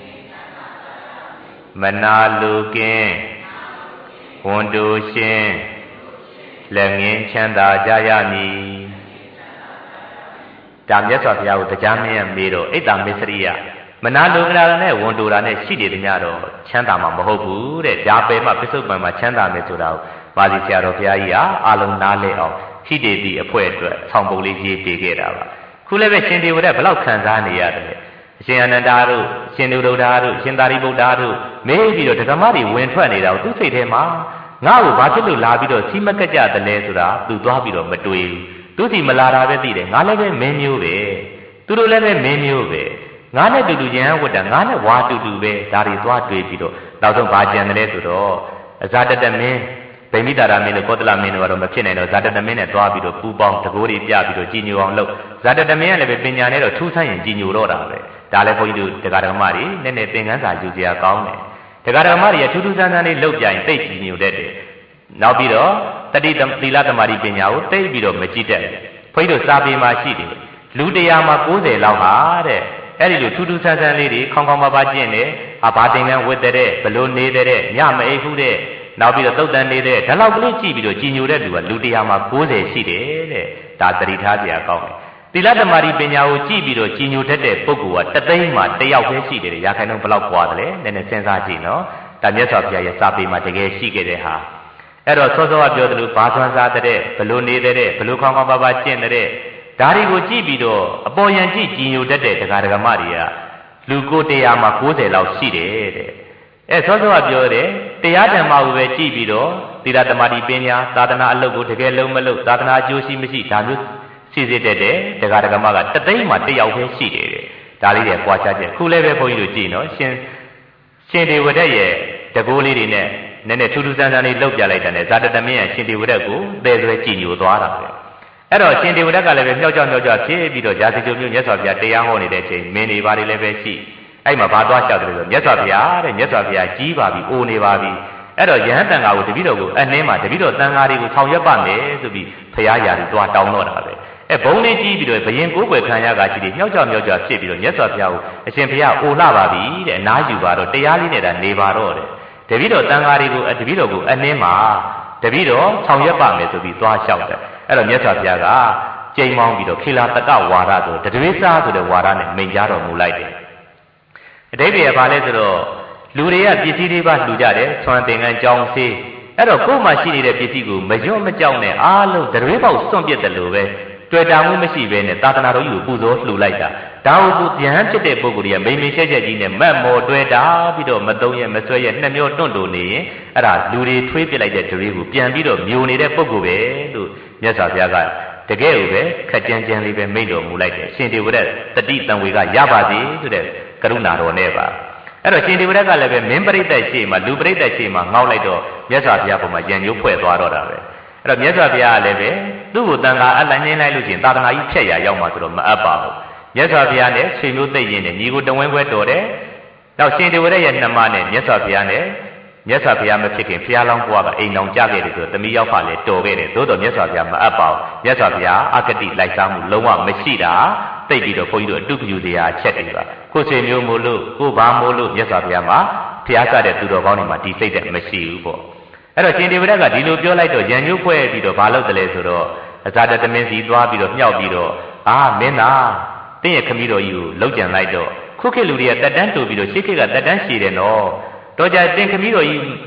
မနာလူကင်းဝန်တို့ရှင်လက်ငင်းချမ်းသာကြရမည်ဒါမြတ်စွာဘုရားကိုတရားမင်းရမေးတော့အိတ်တာမစ္စရိယမနာလိုကရာနဲ့ဝန်တိုတာနဲ့ရှိနေတယ်များတော့ချမ်းသာမှာမဟုတ်ဘူးတဲ့ဒါပဲမှပစ္စုပန်မှာချမ်းသာမယ်ဆိုတာကိုပါဠိဆရာတော်ဘုရားကြီးကအလုံးနားလဲအောင်ရှိတည်သည့်အဖွဲ့အတွက်ဆောင်းပုံလေးရေးပေးခဲ့တာပါခုလည်းပဲရှင်ဒေဝရဘယ်လောက်ခံစားနေရတယ်အရှင်အနန္ဒာတို့ရှင်ဒုဒ္ဒာတို့ရှင်သာရိပုတ္တရာတို့မေးပြီးတော့ဓမ္မတွေဝင်ထွက်နေတာကိုသူ့စိတ်ထဲမှာငါ့ကိုဘာဖြစ်လို့လာပြီးတော့စီမကကြတယ်လဲဆိုတာသူသွားပြီးတော့မတွေးဘူးသူစီမလာတာပဲသိတယ်ငါလည်းပဲမင်းမျိုးပဲသူတို့လည်းပဲမင်းမျိုးပဲငါနဲ့တူတူယဟန်ဝတ်တာငါနဲ့ဝါတူတူပဲဒါတွေသွားတွေးပြီးတော့နောက်ဆုံးဘာကြံတယ်လဲဆိုတော့အဇာတတမင်းဗိမိတာရမင်းတို့ကောသလမင်းတို့ကတော့မဖြစ်နိုင်တော့ဇာတတမင်းနဲ့သွားပြီးတော့ပူပေါင်းတကိုးတွေပြပြီးတော့ကြီးညိုအောင်လုပ်ဇာတတမင်းကလည်းပဲပညာနဲ့တော့ထူးဆန်းရင်ကြီးညိုတော့တာပဲဒါလည်းဘုန်းကြီးတို့တရားဓမ္မတွေနည်းနည်းသင်ခန်းစာယူစရာကောင်းတယ်တရားဓမ္မတွေထူးထူးဆန်းဆန်းလေးလုပ်ပြရင်သိကြီးညိုတတ်တယ်နောက်ပြီးတော့တတိသီလသမารိပညာကိုသိပြီးတော့မကြည့်တတ်ဘူးဘုန်းကြီးတို့စာပေမှာရှိတယ်လူတရားမှာ၉၀လောက်ဟာတဲ့အဲ့ဒီလိုထူးထူးဆန်းဆန်းလေးတွေခေါင်းခေါင်းပါပါကျင့်တယ်အာဘာသင်္ကန်းဝတ်တဲ့ဘလို့နေတဲ့ညမအိပ်ဘူးတဲ့နောက်ပြီးတော့သုတ်တန်နေတဲ့ဒါလောက်ကလေးကြည့်ပြီးတော့ကြည်ညိုတဲ့လူကလူတရားမှာ၉၀ရှိတယ်တဲ့ဒါသတိထားစရာကောင်းတယ်သီလသမารိပညာကိုကြည့်ပြီးတော့ကြည်ညိုတတ်တဲ့ပုဂ္ဂိုလ်ကတသိန်းမှာတစ်ယောက်ပဲရှိတယ်ရာခိုင်နှုန်းဘယ်လောက်ကွာတယ်လဲနည်းနည်းစဉ်းစားကြည့်နော်ဒါမြတ်စွာဘုရားရဲ့စာပေမှာတကယ်ရှိခဲ့တဲ့ဟာအဲ့တော့စောစောကပြောသလိုဘာသွမ်းစားတဲ့ဘလို့နေတဲ့ဘလို့ခေါင်းခေါင်းပါပါကျင့်တဲ့ဒါတွေကိုကြည့်ပြီးတော့အပေါ်ယံကြည့်ကြည်ညိုတတ်တဲ့တရားဓမ္မတွေကလူကိုယ်တရားမှာ၉၀လောက်ရှိတယ်တဲ့အဲစောစောကပြောတယ်တရားဓမ္မကိုပဲကြည့်ပြီးတော့သီလသမารိပညာသာသနာအလုပ်ကိုတကယ်လုံးမလုပ်သာသနာအကျိုးရှိမရှိဒါမျိုးစီစစ်တတ်တဲ့တရားဓမ္မကတသိန်းမှာတစ်ယောက်ပဲရှိတယ်တဲ့ဒါလေးတွေပွားချချက်ခုလည်းပဲဘုန်းကြီးတို့ကြည့်နော်ရှင်ရှင်ဒေဝရရဲ့တကိုးလေးတွေနဲ့နည်းနည်းထူးထူးဆန်းဆန်းလေးလုပ်ပြလိုက်တယ်ဇာတတမင်းရဲ့ရှင်ဒေဝရကိုသေဆွဲကြည်ညိုသွားတာပဲအဲ့တော့ရှင်ဒေဝရကလည်းပဲမြောက်ကြောက်မြောက်ကြောက်ဖြစ်ပြီးတော့ဇာတိကျုံမျိုးမြတ်စွာဘုရားတရားဟောနေတဲ့အချိန်မင်းတွေဘာတွေလည်းပဲရှိအဲ့မှာဘာသွားလျှောက်တယ်ဆိုမြတ်စွာဘုရားတဲ့မြတ်စွာဘုရားကြီးပါပြီအိုနေပါပြီအဲ့တော့ယဟန်တန်ဃာကိုတပည့်တော်ကိုအနှင်းမှာတပည့်တော်တန်ဃာတွေကိုဆောင်ရွက်ပါမယ်ဆိုပြီးဘုရားရာတွေသွားတောင်းတော့တာပဲအဲဘုံလေးကြီးပြီးတော့ဘယင်ကိုးကွယ်ခံရကရှိတယ်မြောက်ကြောက်မြောက်ကြောက်ဖြစ်ပြီးတော့မြတ်စွာဘုရားကိုအရှင်ဘုရားအိုလှပါပြီတဲ့အနားယူပါတော့တရားလေးနဲ့ဒါနေပါတော့တဲ့တပည့်တော်တန်ဃာတွေကိုတပည့်တော်ကိုအနှင်းမှာတပည့်တော်ဆောင်ရွက်ပါမယ်ဆိုပြီးသွားလျှောက်တယ်အဲ့တော့မြတ်စွာဘုရားကကျိန်မောင်းပြီးတော့ခေလာတကဝါဒဆိုတဒွေးစားဆိုတဲ့ဝါဒနဲ့မိန့်ကြားတော်မူလိုက်တယ်အတိပ္ပယ်ကဘာလဲဆိုတော့လူတွေကပစ္စည်းတွေပါလှူကြတယ်ဆွမ်းသင်္ကန်းကြောင်းစေးအဲ့တော့ကိုယ်မှရှိနေတဲ့ပစ္စည်းကိုမရွတ်မကြောက်နဲ့အားလုံးတရွေးပေါက်စွန့်ပစ်တယ်လို့ပဲတွေ့တာမှုမရှိဘဲနဲ့သာသနာတော်ကြီးကိုပူဇော်လှူလိုက်တာဒါဟုတ်ဗျံဖြစ်တဲ့ပုဂ္ဂိုလ်တွေကမိန်မိန်ရှက်ရှက်ကြီးနဲ့မတ်မော်တွေ့တာပြီးတော့မသုံးရမဆွဲရနှစ်မျိုးတွန့်တိုနေရင်အဲ့ဒါလူတွေထွေးပစ်လိုက်တဲ့ဒရွေးကိုပြန်ပြီးတော့မျိုးနေတဲ့ပုဂ္ဂိုလ်ပဲလို့မြတ်စွာဘုရားကတကယ်ကိုပဲခက်ကြမ်းကြမ်းလေးပဲမိန့်တော်မူလိုက်တယ်ရှင်ဒေဝရတတိတံဝေကရပါစေဆိုတဲ့ကရုဏာတော်နဲ့ပါအဲ့တော့ရှင်ဒေဝရကလည်းပဲမင်းပရိသတ်ရှိမှလူပရိသတ်ရှိမှငေါက်လိုက်တော့မြတ်စွာဘုရားပုံမှာရံညိုးဖွဲ့သွားတော့တာပဲအဲ့တော့မြတ်စွာဘုရားကလည်းပဲသူ့ကိုတန်ခါအလန့်နှင်းလိုက်လို့ချင်းသာသနာကြီးဖြတ်ရရောက်မှဆိုတော့မအပ်ပါဘူးမြတ်စွာဘုရားနဲ့ဆွေမျိုးသိရင်နဲ့ညီကိုတဝင်းခွဲတော်တယ်နောက်ရှင်ဒေဝရရဲ့နှမနဲ့မြတ်စွာဘုရားနဲ့မြတ်စွာဘုရားမဖြစ်ခင်ဘုရားလောင်းဘုရားကအိမ်တော်ကြခဲ့တယ်ဆိုတော့သမီးရောက်ဖလည်းတော်ခဲ့တယ်သို့တော်မြတ်စွာဘုရားမအပ်ပါဘူးမြတ်စွာဘုရားအကတိလိုက်စားမှုလုံးဝမရှိတာသိပြီးတော့ဘုန်းကြီးတို့အတုပယူစရာအချက်တွေပါကိုယ်ဆွေမျိုးမို့လို့ကိုဘာမို့လို့မြတ်စွာဘုရားမှာဘုရားစတဲ့သူတော်ကောင်းတွေမှာဒီစိတ်တဲ့မရှိဘူးပေါ့အဲ့တော့ရှင်ဒေဝရကဒီလိုပြောလိုက်တော့ရံညှိုးဖွဲ့ပြီးတော့ဘာလုပ်တယ်လဲဆိုတော့အဇာတတမင်းစီသွားပြီးတော့မြှောက်ပြီးတော့အာမင်းသားတင်းရဲ့ခမည်းတော်ကြီးကိုလှုပ်ကြံလိုက်တော့ခုခေတ်လူတွေကတက်တန်းတူပြီးတော့ရှေ့ခေတ်ကတက်တန်းရှည်တယ်နော်တော့ကြတင်းခမည်းတော်ကြီး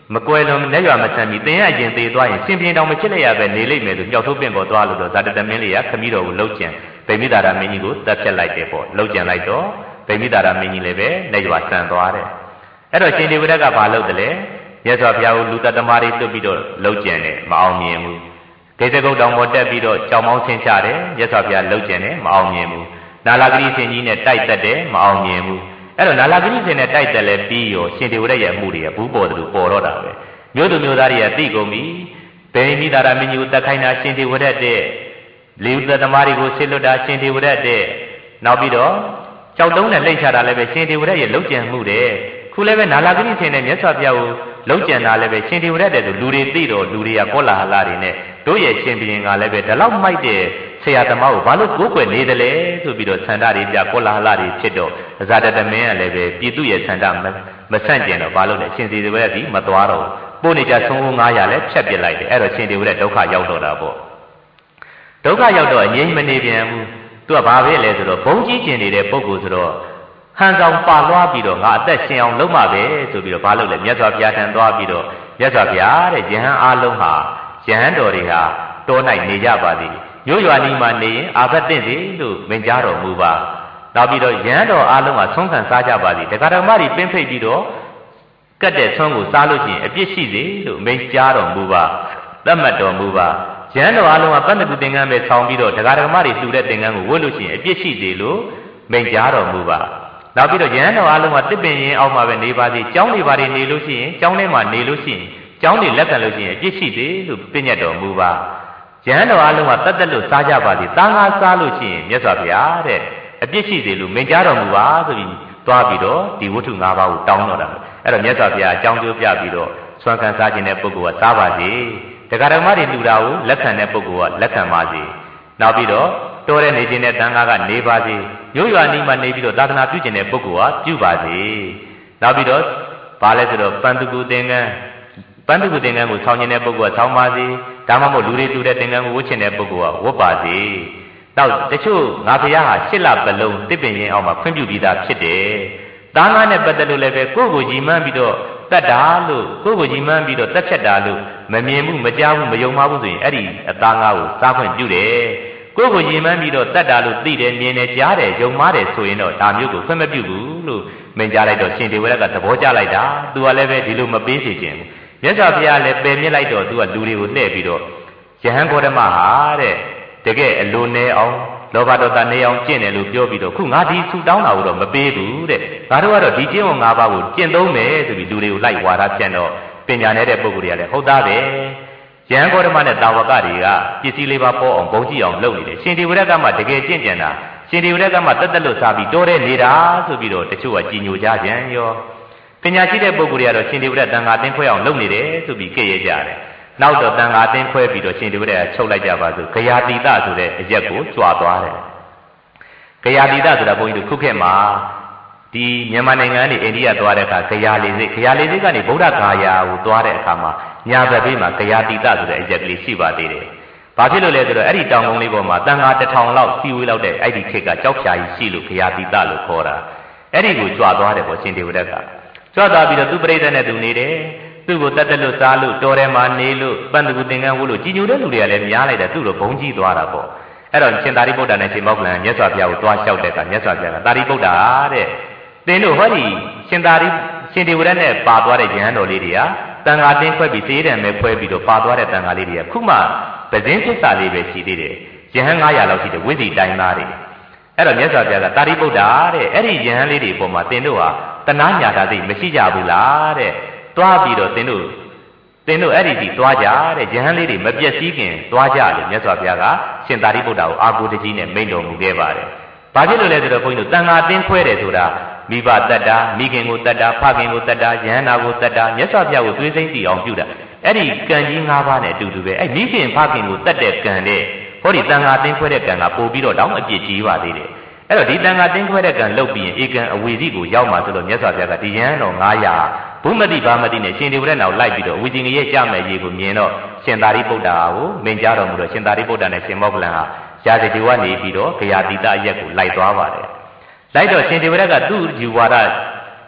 မကွယ်လွန်လက်ရွာမဆန်ပြီးသင်ရရင်သေးသွားရင်ရှင်ပြင်းတောင်မဖြစ်လိုက်ရပဲနေလိမ့်မယ်လို့မြောက်ထိုးပင်ပေါ်သွားလို့တော့ဇာတတမင်းလေးကခမည်းတော်ကိုလှုပ်ကြံဗိမိတာရမင်းကြီးကိုတပ်ဖြတ်လိုက်တယ်ပေါ့လှုပ်ကြံလိုက်တော့ဗိမိတာရမင်းကြီးလည်းပဲလက်ရွာဆန်သွားတယ်အဲ့တော့ရှင်ဒေဝရတ်ကဘာလုပ်တယ်လဲမြတ်စွာဘုရားကိုလူတသမားတွေတွတ်ပြီးတော့လှုပ်ကြံတယ်မအောင်မြင်ဘူးဒေသကုတ်တောင်ပေါ်တက်ပြီးတော့ကြောင်မောင်းဆင်းချတယ်မြတ်စွာဘုရားလှုပ်ကြံတယ်မအောင်မြင်ဘူးနာလာဂရိရှင်ကြီးနဲ့တိုက်တက်တယ်မအောင်မြင်ဘူးအဲ့တော့နာလာဂရိရှင်နဲ့တိုက်တက်လဲပြီးရောရှင်ဒေဝရတ်ရဲ့အမှုတွေကဘူးပေါ်တယ်လို့ပေါ်တော့တာပဲမျိုးသူမျိုးသားတွေကသိကုန်ပြီဗိမိတာရမင်းကြီးကိုတက်ခိုင်းတာရှင်ဒေဝရတ်တဲ့လေဥဒသမားတွေကိုဆေလွတ်တာရှင်ဒေဝရတ်တဲ့နောက်ပြီးတော့ကြောက်တုံးနဲ့လှိမ့်ချတာလည်းပဲရှင်ဒေဝရတ်ရဲ့လှုပ်ကြံမှုတဲ့ခုလည်းပဲနာလာဂရိရှင်နဲ့မြတ်စွာဘုရားကိုလှုပ်ကြံတာလည်းပဲရှင်ဒေဝရတ်တဲ့ဆိုလူတွေသိတော့လူတွေကကောလာဟလတွေနဲ့တို့ရဲ့ရှင်ဘုရင်ကလည်းပဲဒီလောက်မိုက်တဲ့ဆရာသမားကိုဘာလို့ကိုးကွယ်နေတယ်လဲဆိုပြီးတော့ဆန္ဒတွေပြကောလာဟလတွေဖြစ်တော့ဇာတတမင်းကလည်းပဲပြည်သူရဲ့ဆန္ဒမဆန့်ကျင်တော့ဘာလို့လဲရှင်ဒေဝရတ်ဒီမသွားတော့ပို့နေကြဆုံးဦးငါးရာလည်းဖြတ်ပစ်လိုက်တယ်အဲ့တော့ရှင်ဒေဝရတ်ဒုက္ခရောက်တော့တာပေါ့ဒုက္ခရောက်တော့အငြိမ့်မနေပြန်ဘူးသူကဘာပဲလဲဆိုတော့ဘုံကြီးကျင်နေတဲ့ပုဂ္ဂိုလ်ဆိုတော့ဟန်ဆောင်ပါလွှားပြီးတော့ငါအသက်ရှင်အောင်လုပ်မှာပဲဆိုပြီးတော့ဘာလုပ်လဲမြတ်စွာဘုရားထံသွားပြီးတော့မြတ်စွာဘုရားတဲ့ယဟန်အားလုံးဟာယဟန်တော်တွေဟာတော၌နေကြပါသည်မြို့ရွာနီးမှာနေရင်အာဘတ်တင့်စီလို့မိန့်ကြားတော်မူပါနောက်ပြီးတော့ယဟန်တော်အားလုံးဟာဆုံးခံစားကြပါသည်တရားတော်မတွေပင်းဖိတ်ပြီးတော့ကတ်တဲ့ဆွမ်းကိုစားလို့ရှိရင်အပြစ်ရှိစေလို့မိန့်ကြားတော်မူပါသတ်မှတ်တော်မူပါယဟန်တော်အားလုံးကပဏ္ဍကုသင်္ကန်းပဲဆောင်းပြီးတော့တရားတော်မတွေလှူတဲ့သင်္ကန်းကိုဝတ်လို့ရှိရင်အပြစ်ရှိစေလို့မိန့်ကြားတော်မူပါနောက်ပြီးတော့ယဟန်တော်အားလုံးကတစ်ပင်ရင်အောက်မှာပဲနေပါစေကျောင်းတွေဘာတွေနေလို့ရှိရင်ကျောင်းထဲမှာနေလို့ရှိရင်ကျောင်းတွေလက်ခံလို့ရှိရင်အပြစ်ရှိစေလို့ပြညတ်တော်မူပါယဟန်တော်အားလုံးကတတ်တက်လို့စားကြပါစေသားငါစားလို့ရှိရင်မြတ်စွာဘုရားတဲ့အပြစ်ရှိစေလို့မိန့်ကြားတော်မူပါဆိုပြီးသွားပြီးတော့ဒီဝတ္ထု၅ပါးကိုတောင်းတော်တာအဲ့တော့မြတ်စွာဘုရားအကြောင်းပြောပြပြီးတော့ဆွမ်းခံစားခြင်းတဲ့ပုဂ္ဂိုလ်ကစားပါစေတရားတော်မတွေလှူတာကိုလက်ခံတဲ့ပုဂ္ဂိုလ်ကလက်ခံပါစေနောက်ပြီးတော့တော်တဲ့နေခြင်းတဲ့တန်ခါကနေပါစေမြို့ရွာနီးမှာနေပြီးတော့သာသနာပြုခြင်းတဲ့ပုဂ္ဂိုလ်ကပြုပါစေနောက်ပြီးတော့ဘာလဲဆိုတော့ပန္တုကုသင်္ကန်းပန္တုကုသင်္ကန်းကိုဆောင်းခြင်းတဲ့ပုဂ္ဂိုလ်ကဆောင်းပါစေဒါမှမဟုတ်လူတွေတူတဲ့သင်္ကန်းကိုဝတ်ခြင်းတဲ့ပုဂ္ဂိုလ်ကဝတ်ပါစေနောက်တချို့ငါဘုရားဟာရှစ်လပလုံးတစ်ပင်ရင်အောက်မှာခွင့်ပြုပြီးသားဖြစ်တယ်သားငါနဲ့ပတ်သက်လို့လည်းပဲကိုယ့်ကိုကြီးမှန်းပြီးတော့တတ်တာလို့ကိုယ့်ကိုကြီးမှန်းပြီးတော့တက်ဖြတ်တာလို့မမြင်ဘူးမကြားဘူးမယုံမှဘူးဆိုရင်အဲ့ဒီအသားငါကိုစားခွင့်ပြုတယ်ကိုယ့်ကိုရင်မှန်းပြီးတော့တတ်တာလို့သိတယ်မြင်တယ်ကြားတယ်ယုံမှားတယ်ဆိုရင်တော့ဒါမျိုးကိုခွင့်မပြုဘူးလို့မိန့်ကြားလိုက်တော့ရှင်ဒေဝရတ်ကသဘောကျလိုက်တာသူကလည်းပဲဒီလိုမပေးစေခြင်းဘူးမြတ်စွာဘုရားလည်းပယ်မြစ်လိုက်တော့သူကလူတွေကိုလှည့်ပြီးတော့ယဟန်ဂေါတမဟာတဲ့တကယ်အလိုနေအောင်လောဘဒေါသနေအောင်ကျင့်တယ်လို့ပြောပြီးတော့ခုငါဒီဆူတောင်းတာကိုတော့မပေးဘူးတဲ့ငါတို့ကတော့ဒီကျင့်ဝတ်၅ပါးကိုကျင့်သုံးမယ်ဆိုပြီးလူတွေကိုလိုက်ဝါဒပြန်တော့ပညာနဲ့တဲ့ပုဂ္ဂိုလ်တွေကလည်းဟုတ်သားပဲယဟန်ဂေါတမနဲ့တာဝကတွေကပစ္စည်းလေးပါပေါ်အောင်ဘုံကြည့်အောင်လုပ်နေတယ်ရှင်ဒေဝရတ်ကမှတကယ်ကျင့်ကြံတာရှင်ဒေဝရတ်ကမှတက်တက်လို့စားပြီးတိုးတဲ့နေတာဆိုပြီးတော့တချို့ကကြည်ညိုကြကြံရောပညာရှိတဲ့ပုဂ္ဂိုလ်တွေကတော့ရှင်ဒေဝရတ်တန်ခါတင်းခွဲအောင်လုပ်နေတယ်ဆိုပြီးကြည့်ရကြတယ်နောက်တော့တန်ခါတင်းခွဲပြီးတော့ရှင်ဒေဝရတ်ကချုပ်လိုက်ကြပါစို့ဂယာတိတဆိုတဲ့အရက်ကိုကြွာသွားတယ်ဂယာတိတဆိုတာဘုန်းကြီးတို့ခုခေတ်မှာဒီမြန်မာနိုင်ငံကနေအိန္ဒိယသွားတဲ့အခါဂယာလေစိတ်ဂယာလေစိတ်ကနေဗုဒ္ဓဂါယာကိုသွားတဲ့အခါမှာညာဘက်ဘေးမှာဂယာတိတဆိုတဲ့အရက်ကလေးရှိပါသေးတယ်။ဘာဖြစ်လို့လဲဆိုတော့အဲ့ဒီတောင်ကုန်းလေးပေါ်မှာတန်ခါတစ်ထောင်လောက်စီဝေးလောက်တဲ့အဲ့ဒီခေတ်ကကြောက်ဖြာကြီးရှိလို့ဂယာတိတလို့ခေါ်တာ။အဲ့ဒီကိုကြွသွားတယ်ပေါ့ရှင်ဒေဝရတ်က။ကြွသွားပြီးတော့သူ့ပြိဿနဲ့သူနေတယ်။သူ့ကိုတတ်တက်လို့စားလို့တော်ထဲမှာနေလို့ပန္တကုသင်္ကန်းဝတ်လို့ကြည်ညိုတဲ့လူတွေကလည်းများလိုက်တယ်သူ့လိုဘုံကြီးသွားတာပေါ့။အဲ့တော့ရှင်သာရိပုတ္တရာနဲ့ရှင်မောက္ကလန်မြတ်စွာဘုရားကိုသွားလျှောက်တဲ့အခါမြတ်စွာဘုရားကသာရိပုတ္တရာတဲ့သင်တို့ဟောဒီရှင်သာရိရှင်ဒေဝရတ်နဲ့ပါသွားတဲ့ယဟန်တော်လေးတွေကတန်ခါတင်းခွဲပြီးသေးတယ်မဲ့ခွဲပြီးတော့ပါသွားတဲ့တန်ခါလေးတွေကခုမှပဇင်းသစ္စာလေးပဲရှိသေးတယ်ယဟန်၅ရာလောက်ရှိတယ်ဝိဇ္ဇီတိုင်းသားတွေအဲ့တော့မြတ်စွာဘုရားကသာရိပုတ္တရာတဲ့အဲ့ဒီယဟန်လေးတွေပေါ်မှာသင်တို့ဟာတနာညာတာသိမရှိကြဘူးလားတဲ့သွားပြီးတော့သင်တို့သင်တို့အဲ့ဒီဒီသွားကြတဲ့ယဟန်လေးတွေမပြည့်စည်ခင်သွားကြလို့မြတ်စွာဘုရားကရှင်သာရိပုတ္တရာကိုအာကိုတကြီးနဲ့မိန့်တော်မူခဲ့ပါတယ်ဘာဖြစ်လို့လဲဆိုတော့ဘုန်းကြီးတို့တန်ခါတင်းခွဲတယ်ဆိုတာမိဘတတ်တာမိခင်ကိုတတ်တာဖခင်ကိုတတ်တာယဟန္တာကိုတတ်တာမြတ်စွာဘုရားကိုသွေးစိမ့်တည်အောင်ပြုတာအဲ့ဒီကံကြီး၅ပါးနဲ့အတူတူပဲအဲ့မိခင်ဖခင်ကိုတတ်တဲ့ကံတဲ့ဟောဒီတန်ခါတင်းခွဲတဲ့ကံကပို့ပြီးတော့တောင်းအပြစ်ကြီးပါသေးတယ်အဲ့တော့ဒီတန်ခါတင်းခွဲတဲ့ကံလုပ်ပြီးရင်ဧကံအဝေစီကိုရောက်မှာဆိုလို့မြတ်စွာဘုရားကဒီယဟန်တော်၅ရာဘုမတိဘာမတိနဲ့ရှင်ဒေဝရတ်နောက်လိုက်ပြီးတော့အဝေစီငရဲ့ကြမဲ့ရေကိုမြင်တော့ရှင်သာရိပုတ္တရာကိုမိန့်ကြားတော်မူတော့ရှင်သာရိပုတ္တရာနဲ့ရှင်မောက္ကလန်ဟာရာဇဂေဝနေပြီးတော့ဂယာတိတအရက်ကိုလိုက်သွားပါတယ်လိုက်တော့ရှင်ဒေဝရတ်ကသူ့ဒီဝါဒ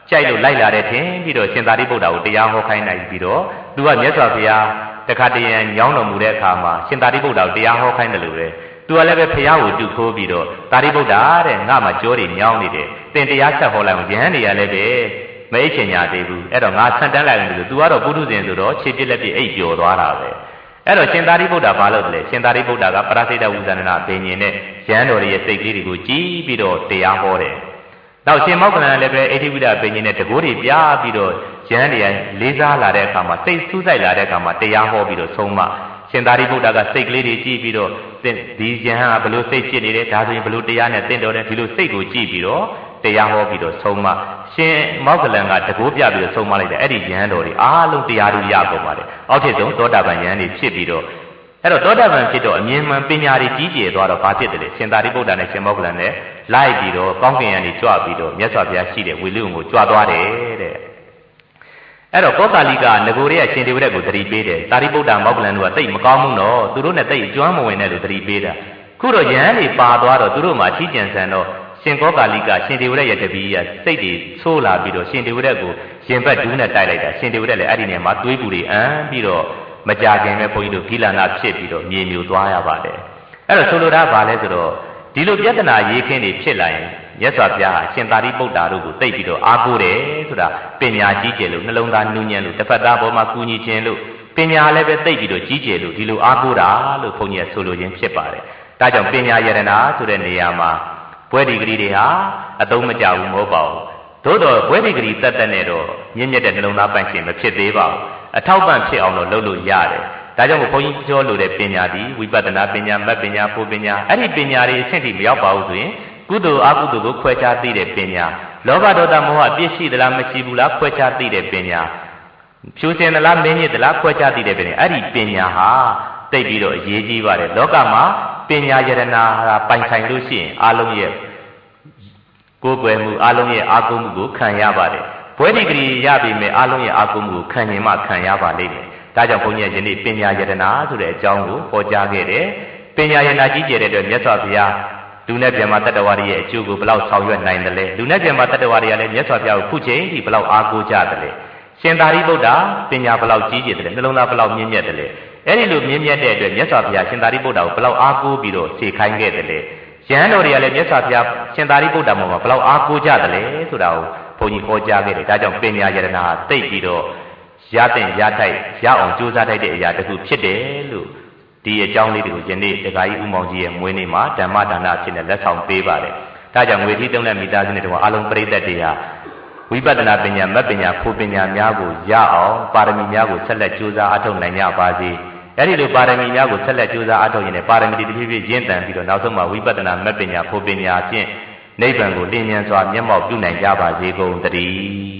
ကြိုက်လို့လိုက်လာတဲ့ထင်ပြီးတော့ရှင်သာရိပုတ္တရာကိုတရားဟောခိုင်းနိုင်ပြီးတော့သူကမြတ်စွာဘုရားတခါတရံညောင်းတော်မူတဲ့အခါမှာရှင်သာရိပုတ္တရာကိုတရားဟောခိုင်းတယ်လို့ပဲသူကလည်းပဲဘုရားကိုတုခိုးပြီးတော့သာရိပုတ္တရာတဲ့ငါမှကြောတွေညောင်းနေတယ်သင်တရားဆက်ဟောလိုက်အောင်ယဟန်တွေကလည်းပဲမအိတ်ချင်ညာသေးဘူးအဲ့တော့ငါဆန့်တန်းလိုက်တယ်လို့သူကတော့ပုထုဇဉ်ဆိုတော့ခြေပြက်လက်ပြက်အိပ်ပျော်သွားတာပဲအဲ့တော့ရှင်သာရိပုတ္တရာဘာလုပ်တယ်လဲရှင်သာရိပုတ္တရာကပရစိတ္တဝိဇာဏနာဘိညာဉ်နဲ့ယဟန်တော်ရဲ့စိတ်ကလေးတွေကိုကြည်ပြီးတော့တရားဟောတယ်နောက်ရှင်မောက္ခလန်လည်းပဲအိဋ္ဌိဝိဒဘိညာဉ်နဲ့တကိုးတွေပြပြီးတော့ယဟန်တွေကလေးစားလာတဲ့အခါမှာစိတ်ဆူးဆိုင်လာတဲ့အခါမှာတရားဟောပြီးတော့ဆုံးမရှင်သာရိပုတ္တရာကစိတ်ကလေးတွေကြည်ပြီးတော့ဒီယဟန်ကဘလို့စိတ်ဖြစ်နေတယ်ဒါဆိုရင်ဘလို့တရားနဲ့သင်တော်တယ်ဒီလိုစိတ်ကိုကြည်ပြီးတော့တရားဟောပြီးတော့ဆုံးမရှင်မောက္ခလန်ကတကိုးပြပြီးတော့ဆုံးမလိုက်တယ်အဲ့ဒီယဟန်တော်တွေအားလုံးတရားတွေရကုန်ပါတယ်အောက်ထစ်ဆုံးသောတာပန်ယဟန်တွေဖြစ်ပြီးတော့အဲ့တော့သောတာပန်ဖြစ်တော့အမြင်မှန်ပညာတွေကြီးကျယ်သွားတော့ဘာဖြစ်တယ်လဲရှင်သာရိပုတ္တရာနဲ့ရှင်မောက္ခလန်နဲ့လိုက်ပြီးတော့ကောင်းကင်ယံတွေကြွပြီးတော့မြတ်စွာဘုရားရှိတဲ့ဝေလူကိုကြွသွားတယ်တဲ့အဲ့တော့ကောကာလိကငကိုရေကရှင်ဒေဝရက်ကိုသတိပေးတယ်သာရိပုတ္တရာမောက္ခလန်တို့ကတိတ်မကောင်းဘူးနော်သူတို့နဲ့တိတ်ကျွမ်းမဝင်တဲ့လို့သတိပေးတာခုတော့ယဟန်တွေပါသွားတော့သူတို့မှအထီးကျန်ဆန်တော့ရှင်ကောကာလိကရှင်ဒေဝရက်ရဲ့တပည့်ကစိတ်တွေဆိုးလာပြီးတော့ရှင်ဒေဝရက်ကိုရင်ဘတ်ဒူးနဲ့တိုက်လိုက်တာရှင်ဒေဝရက်လည်းအဲ့ဒီနေရာမှာသွေးပူတွေအံပြီးတော့မကြခင်ပဲဘုန်းကြီးတို့ဂိလနာဖြစ်ပြီးတော့မြေမြူသွားရပါတယ်အဲ့တော့ဆိုလိုတာဘာလဲဆိုတော့ဒီလိုပြဿနာရေးခင်းတွေဖြစ်လာရင်မြတ်စွာဘုရားရှင်သာရိပုတ္တရာတို့ကိုသိပြီးတော့အားကိုးတယ်ဆိုတာပညာကြီးကျယ်လို့နှလုံးသားနူးညံ့လို့တစ်ဖက်သားပေါ်မှာကူညီခြင်းလို့ပညာလည်းပဲသိပြီးတော့ကြီးကျယ်လို့ဒီလိုအားကိုးတာလို့ဘုန်းကြီးကဆိုလိုခြင်းဖြစ်ပါတယ်ဒါကြောင့်ပညာယရဏဆိုတဲ့နေရာမှာဘွဲဒီဂရီတွေဟာအသုံးမကျဘူးမဟုတ်ပါဘူးသို့တော့ဘွဲဒီဂရီတက်တက်နဲ့တော့မြင့်မြတ်တဲ့နှလုံးသားပန့်ရှင်မဖြစ်သေးပါဘူးအထောက်ပံ့ဖြစ်အောင်လို့လုပ်လို့ရတယ်ဒါကြောင့်မို့ဘုန်းကြီးပြောလို့တဲ့ပညာဒီဝိပဿနာပညာမတ်ပညာဖို့ပညာအဲ့ဒီပညာတွေအဆင့်ထိမရောက်ပါဘူးဆိုရင်ကုသိုလ်အကုသိုလ်ကိုခွဲခြားသိတဲ့ပညာလောဘဒေါသမောဟပြည့်ရှိသလားမရှိဘူးလားခွဲခြားသိတဲ့ပညာဖြူစင်သလားမင်းမြင့်သလားခွဲခြားသိတဲ့ပညာအဲ့ဒီပညာဟာသိပြီးတော့အရေးကြီးပါတယ်လောကမှာပညာယရဏဟာပိုင်ဆိုင်လို့ရှိရင်အလုံးရဲ့ကိုယ်ွယ်မှုအလုံးရဲ့အာကုမှုကိုခံရပါတယ်ဘွဲဒီဂရီရပြီမဲ့အလုံးရဲ့အာကုမှုကိုခံရင်မှခံရပါလိမ့်မယ်ဒါကြောင့်ဘုန်းကြီးကယနေ့ပညာယရဏဆိုတဲ့အကြောင်းကိုဟောကြားခဲ့တယ်ပညာယရဏကြီးကျယ်တဲ့အတွက်မြတ်စွာဘုရားလူနဲ့ပြန်မတတ္တဝါတွေရဲ့အကျိုးကိုဘယ်လောက်ဆောင်ရွက်နိုင်တယ်လဲလူနဲ့ပြန်မတတ္တဝါတွေကလည်းမြတ်စွာဘုရားကိုခုချိန်ထိဘယ်လောက်အားကိုးကြတယ်လဲရှင်သာရိပုတ္တရာပညာဘယ်လောက်ကြီးကျယ်တယ်လဲနှလုံးသားဘယ်လောက်မြင့်မြတ်တယ်လဲအဲ့ဒီလိုမြင့်မြတ်တဲ့အတွက်မြတ်စွာဘုရားရှင်သာရိပုတ္တရာကိုဘယ်လောက်အားကိုးပြီးတော့ခြေခိုင်းခဲ့တယ်လဲယဟန်တော်တွေကလည်းမြတ်စွာဘုရားရှင်သာရိပုတ္တရာမှာဘယ်လောက်အားကိုးကြတယ်လဲဆိုတာကိုဘုန်းကြီးဟောကြားခဲ့တယ်ဒါကြောင့်ပညာယရဏဟာသိပြီးတော့ရတဲ့ရထိုက်ရအောင်ကြိုးစားထိုက်တဲ့အရာတစ်ခုဖြစ်တယ်လို့ဒီအကြောင်းလေးတွေကိုယနေ့ဒကာကြီးဦးမောင်ကြီးရဲ့မွေးနေ့မှာဓမ္မဒါနဖြစ်နေလက်ဆောင်ပေးပါတယ်ဒါကြောင့်ငွေထီးသုံးတဲ့မိသားစုနဲ့တော့အလုံးပရိသတ်တွေဟာဝိပဿနာပညာမတ်ပညာဖို့ပညာများကိုရအောင်ပါရမီများကိုဆက်လက်ကြိုးစားအထောက်နိုင်ကြပါစေအဲ့ဒီလိုပါရမီများကိုဆက်လက်ကြိုးစားအထောက်ရင်လည်းပါရမီတွေတစ်ဖြည်းဖြည်းရင့်တန်ပြီးတော့နောက်ဆုံးမှာဝိပဿနာမတ်ပညာဖို့ပညာဖြင့်နိဗ္ဗာန်ကိုလင်းမြန်စွာမျက်မှောက်ပြုနိုင်ကြပါစေကုန်သတည်း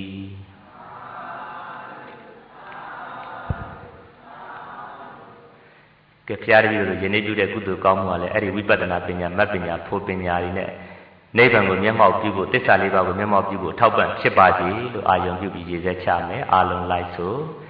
ကဲဖျားတပည့်တို့ယနေ့ပြုတဲ့ကုသိုလ်ကောင်းမှုကလည်းအဲ့ဒီဝိပဿနာပညာမတ်ပညာဖို့ပညာတွေနဲ့နိဗ္ဗာန်ကိုမျက်မှောက်ပြုဖို့သစ္စာလေးပါးကိုမျက်မှောက်ပြုဖို့ထောက်ပံ့ဖြစ်ပါစေလို့အာယုံပြုပြီးရည်စက်ချမယ်အာလုံးလိုက်ဆို